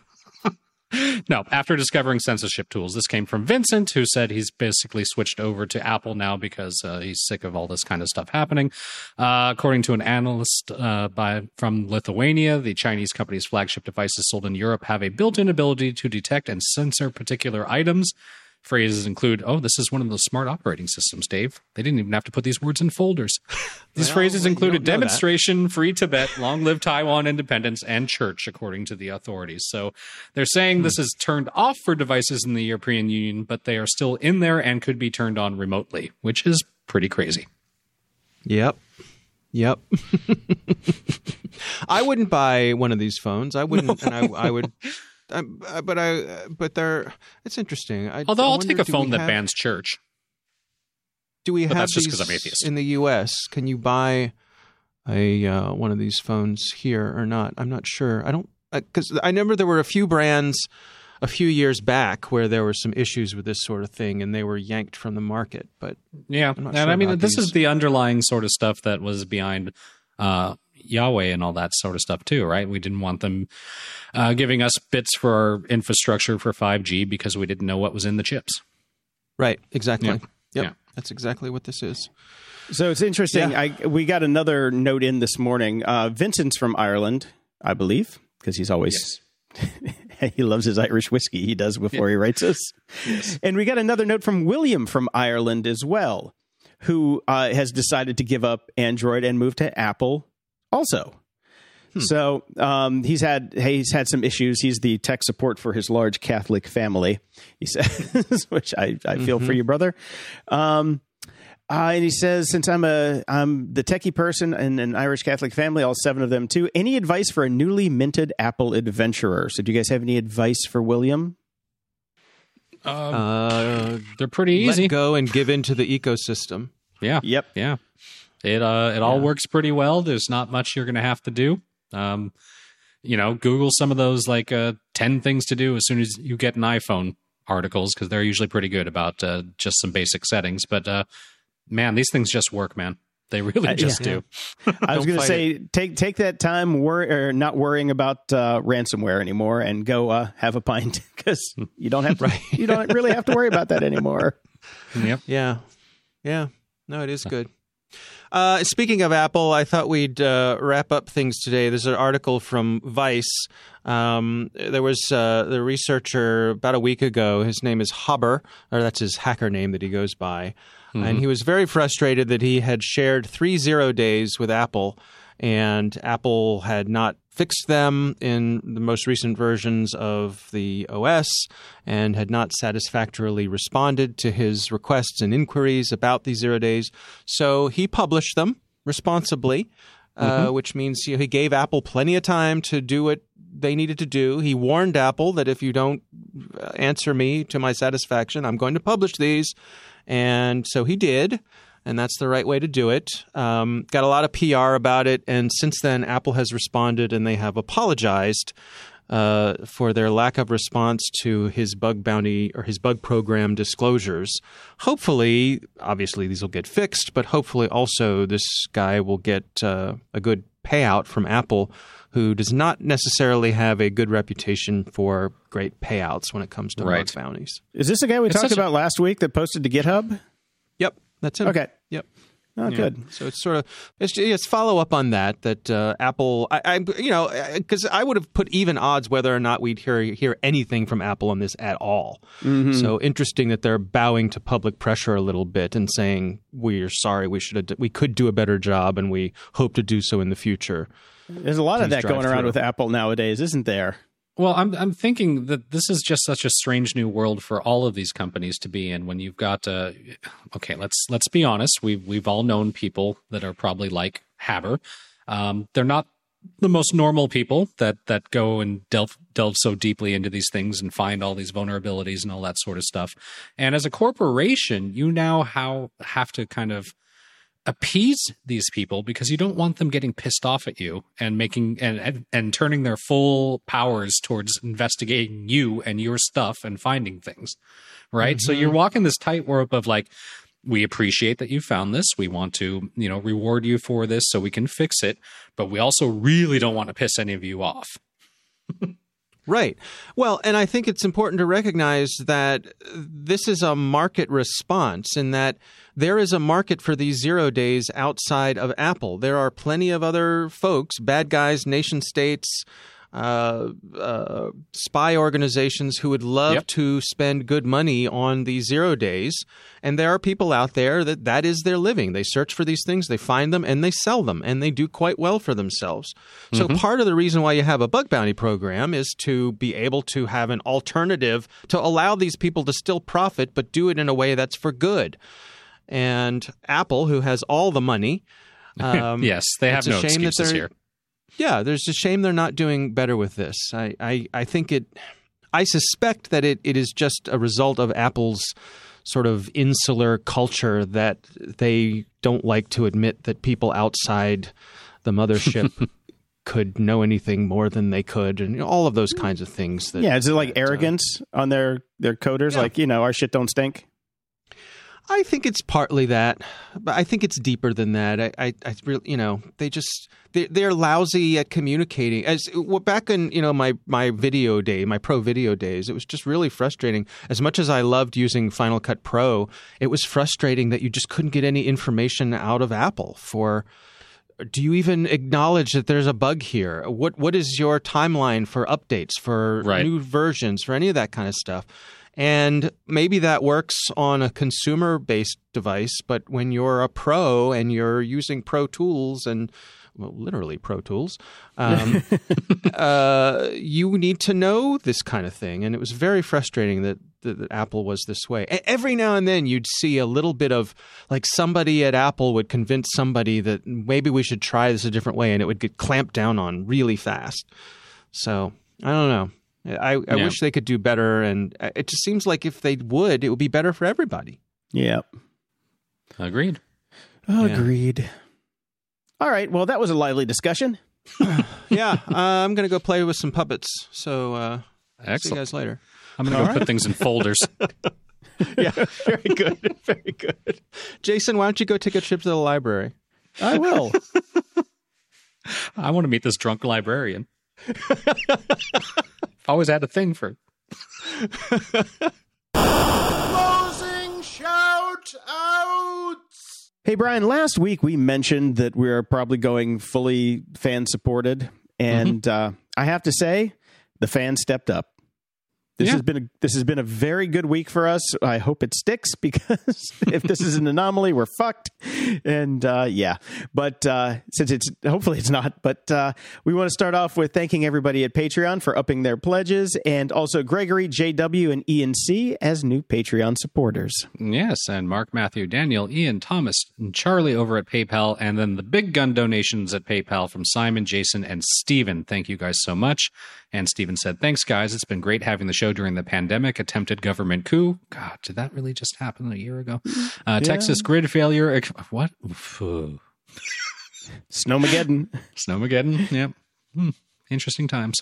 No, after discovering censorship tools. This came from Vincent, who said he's basically switched over to Apple now because uh, he's sick of all this kind of stuff happening. Uh, according to an analyst uh, by from Lithuania, the Chinese company's flagship devices sold in Europe have a built-in ability to detect and censor particular items. Phrases include, oh, this is one of those smart operating systems, Dave. They didn't even have to put these words in folders. These well, phrases included demonstration, that. free Tibet, long live Taiwan independence, and church, according to the authorities. So they're saying hmm. this is turned off for devices in the European Union, but they are still in there and could be turned on remotely, which is pretty crazy. Yep. Yep. I wouldn't buy one of these phones. I wouldn't, and I, I would... Um, but I, but they're. It's interesting. I, Although I I'll wonder, take a phone that have, bans church. Do we but have that's just these 'cause I'm atheist. in the U S? Can you buy a uh, one of these phones here or not? I'm not sure. I don't because I, I remember there were a few brands a few years back where there were some issues with this sort of thing, and they were yanked from the market. But yeah, I'm not and sure I mean about this these. is the underlying sort of stuff that was behind. Uh, Yahweh and all that sort of stuff too, right? We didn't want them uh, giving us bits for our infrastructure for five G because we didn't know what was in the chips. Right, exactly. Yeah. Yep, Yeah. That's exactly what this is. So it's interesting. Yeah. I we got another note in this morning. Uh, Vincent's from Ireland, I believe, because he's always yes. he loves his Irish whiskey. He does before yeah. he writes us. Yes. And we got another note from William from Ireland as well, who uh, has decided to give up Android and move to Apple. Also, hmm. so um, he's had he's had some issues. He's the tech support for his large Catholic family. He says, which I, I feel mm-hmm. for you, brother. Um, uh, and he says, since I'm a I'm the techie person in an Irish Catholic family, all seven of them too. Any advice for a newly minted Apple adventurer? So, do you guys have any advice for William? Um, uh, they're pretty easy. Let go and give into the ecosystem. Yeah. Yep. Yeah. It uh it yeah. all works pretty well. There's not much you're going to have to do. Um, you know, Google some of those like uh, ten things to do as soon as you get an iPhone articles, because they're usually pretty good about uh, just some basic settings. But uh, man, these things just work, man. They really uh, just yeah. do. I was going to say, it. take take that time, wor- or not worrying about uh, ransomware anymore, and go uh, have a pint, because you don't have to, right. you don't really have to worry about that anymore. Yep. Yeah. Yeah. No, it is good. Uh, speaking of Apple, I thought we'd uh, wrap up things today. There's an article from Vice. Um, there was uh, the researcher about a week ago. His name is Haber, or that's his hacker name that he goes by. Mm-hmm. And he was very frustrated that he had shared three zero days with Apple, and Apple had not fixed them in the most recent versions of the O S and had not satisfactorily responded to his requests and inquiries about these zero days. So he published them responsibly, mm-hmm. uh, which means you know, he gave Apple plenty of time to do what they needed to do. He warned Apple that if you don't answer me to my satisfaction, I'm going to publish these. And so he did. And that's the right way to do it. Um, got a lot of P R about it. And since then, Apple has responded and they have apologized. uh, for their lack of response to his bug bounty or his bug program disclosures. Hopefully, obviously these will get fixed, but hopefully also this guy will get uh, a good payout from Apple, who does not necessarily have a good reputation for great payouts when it comes to Right. bug bounties. Is this the guy we It's talked such a- about last week that posted to GitHub? Yep, that's him. Okay. Yep. Oh, Yeah. good. So it's sort of it's, it's follow up on that. That uh, Apple, I, I you know, because I would have put even odds whether or not we'd hear hear anything from Apple on this at all. Mm-hmm. So interesting that they're bowing to public pressure a little bit and saying we're sorry, we should have, we could do a better job, and we hope to do so in the future. There's a lot of Please that drive going around through. with Apple nowadays, isn't there? Well, I'm I'm thinking that this is just such a strange new world for all of these companies to be in. When you've got, uh, okay, let's let's be honest. We've we've all known people that are probably like Haber. Um, they're not the most normal people that that go and delve delve so deeply into these things and find all these vulnerabilities and all that sort of stuff. And as a corporation, you now how have to kind of appease these people because you don't want them getting pissed off at you and making and, and and turning their full powers towards investigating you and your stuff and finding things, right? Mm-hmm. So you're walking this tightrope of like, we appreciate that you found this, we want to, you know, reward you for this so we can fix it, but we also really don't want to piss any of you off. Right. Well, and I think it's important to recognize that this is a market response in that there is a market for these zero days outside of Apple. There are plenty of other folks, bad guys, nation states, uh, uh, spy organizations who would love Yep. to spend good money on these zero days. And there are people out there that that is their living. They search for these things, they find them, and they sell them, and they do quite well for themselves. So part of the reason why you have a bug bounty program is to be able to have an alternative to allow these people to still profit, but do it in a way that's for good. And Apple, who has all the money, um, Yes, they have it's a no shame that excuses they're- here. yeah, there's a shame they're not doing better with this. I, I, I think it, I suspect that it, it is just a result of Apple's sort of insular culture that they don't like to admit that people outside the mothership could know anything more than they could, and you know, all of those kinds of things. That, Yeah, is it like that, uh, arrogance on their, their coders? Yeah. Like, you know, our shit don't stink? I think it's partly that, but I think it's deeper than that. I, I, I really, you know, they just they they're lousy at communicating. As well, back in you know my my video day, my pro video days, it was just really frustrating. As much as I loved using Final Cut Pro, it was frustrating that you just couldn't get any information out of Apple for. Do you even acknowledge that there's a bug here? What what is your timeline for updates, for Right. new versions, for any of that kind of stuff? And maybe that works on a consumer-based device, but when you're a pro and you're using Pro Tools and well, literally Pro Tools, um, uh, you need to know this kind of thing. And it was very frustrating that, that, that Apple was this way. A- every now and then you'd see a little bit of like somebody at Apple would convince somebody that maybe we should try this a different way, and it would get clamped down on really fast. So I don't know. I, I Yeah. wish they could do better, and it just seems like if they would, it would be better for everybody. Yeah. Agreed. Agreed. All right. Well, that was a lively discussion. Yeah, uh, I'm going to go play with some puppets. So uh, see you Excellent. guys later. I'm going to go put things in folders. Yeah, very good. Very good. Jason, why don't you go take a trip to the library? I will. I want to meet this drunk librarian. Always had a thing for Closing shout outs. Hey, Brian, last week we mentioned that we're probably going fully fan supported. And uh, I have to say, the fans stepped up. This Yeah. has been a, this has been a very good week for us. I hope it sticks, because if this is an anomaly, we're fucked. And uh, yeah, but uh, since it's hopefully it's not. But uh, we want to start off with thanking everybody at Patreon for upping their pledges, and also Gregory, J W, and Ian C as new Patreon supporters. Yes, and Mark, Matthew, Daniel, Ian, Thomas, and Charlie over at PayPal, and then the big gun donations at PayPal from Simon, Jason, and Steven. Thank you guys so much. And Steven said, thanks, guys. It's been great having the show during the pandemic. Attempted government coup. God, did that really just happen a year ago? Uh, Texas grid failure. Ex- What? Snowmageddon. Snowmageddon. Yep. Hmm. Interesting times.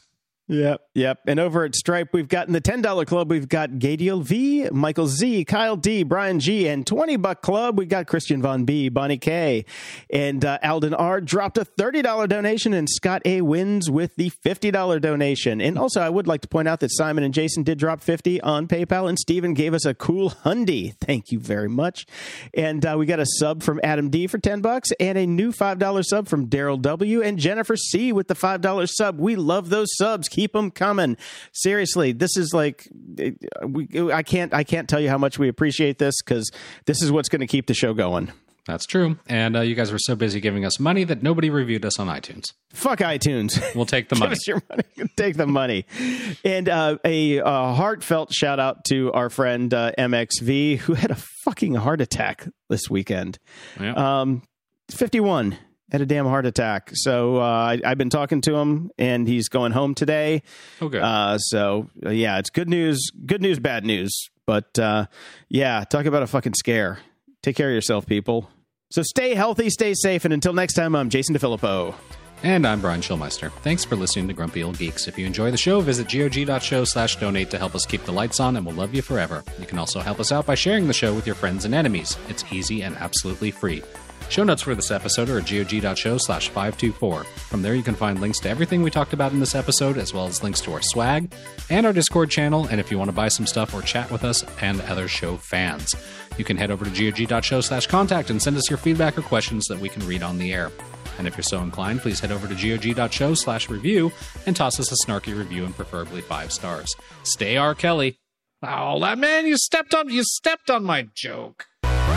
Yep, yep. And over at Stripe, we've got in the ten dollar club, we've got Gadiel V, Michael Z, Kyle D, Brian G, and twenty buck club, we got Christian Von B, Bonnie K, and uh, Alden R dropped a thirty dollar donation, and Scott A wins with the fifty dollar donation. And also, I would like to point out that Simon and Jason did drop fifty on PayPal, and Steven gave us a cool hundy. Thank you very much. And uh, we got a sub from Adam D for ten bucks, and a new five dollar sub from Daryl W, and Jennifer C with the five dollar sub. We love those subs. Keep them coming. Seriously, this is like, we, I can't, I can't tell you how much we appreciate this, because this is what's going to keep the show going. That's true. And uh, you guys were so busy giving us money that nobody reviewed us on iTunes. Fuck iTunes. We'll take the Give money. us your money. Take the money. And uh, a uh, heartfelt shout out to our friend uh, M X V, who had a fucking heart attack this weekend. Yeah. Um, fifty-one. Had a damn heart attack. So uh, I, I've been talking to him, and he's going home today. Okay. Uh, so uh, yeah, it's good news. Good news, bad news. But uh, yeah, talk about a fucking scare. Take care of yourself, people. So stay healthy, stay safe, and until next time, I'm Jason DeFilippo. And I'm Brian Schulmeister. Thanks for listening to Grumpy Old Geeks. If you enjoy the show, visit gog.show slash donate to help us keep the lights on, and we'll love you forever. You can also help us out by sharing the show with your friends and enemies. It's easy and absolutely free. Show notes for this episode are at gog.show slash 524. From there, you can find links to everything we talked about in this episode, as well as links to our swag and our Discord channel, and if you want to buy some stuff or chat with us and other show fans. You can head over to gog.show slash contact and send us your feedback or questions that we can read on the air. And if you're so inclined, please head over to gog.show slash review and toss us a snarky review and preferably five stars. Stay R. Kelly. Oh, that man, you stepped on, you stepped on my joke.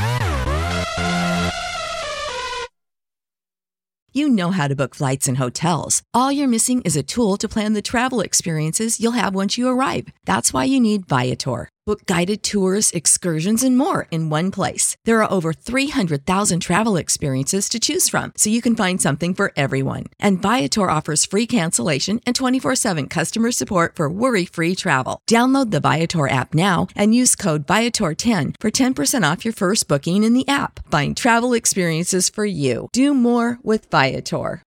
You know how to book flights and hotels. All you're missing is a tool to plan the travel experiences you'll have once you arrive. That's why you need Viator. Book guided tours, excursions, and more in one place. There are over three hundred thousand travel experiences to choose from, so you can find something for everyone. And Viator offers free cancellation and twenty-four seven customer support for worry-free travel. Download the Viator app now and use code Viator ten for ten percent off your first booking in the app. Find travel experiences for you. Do more with Viator.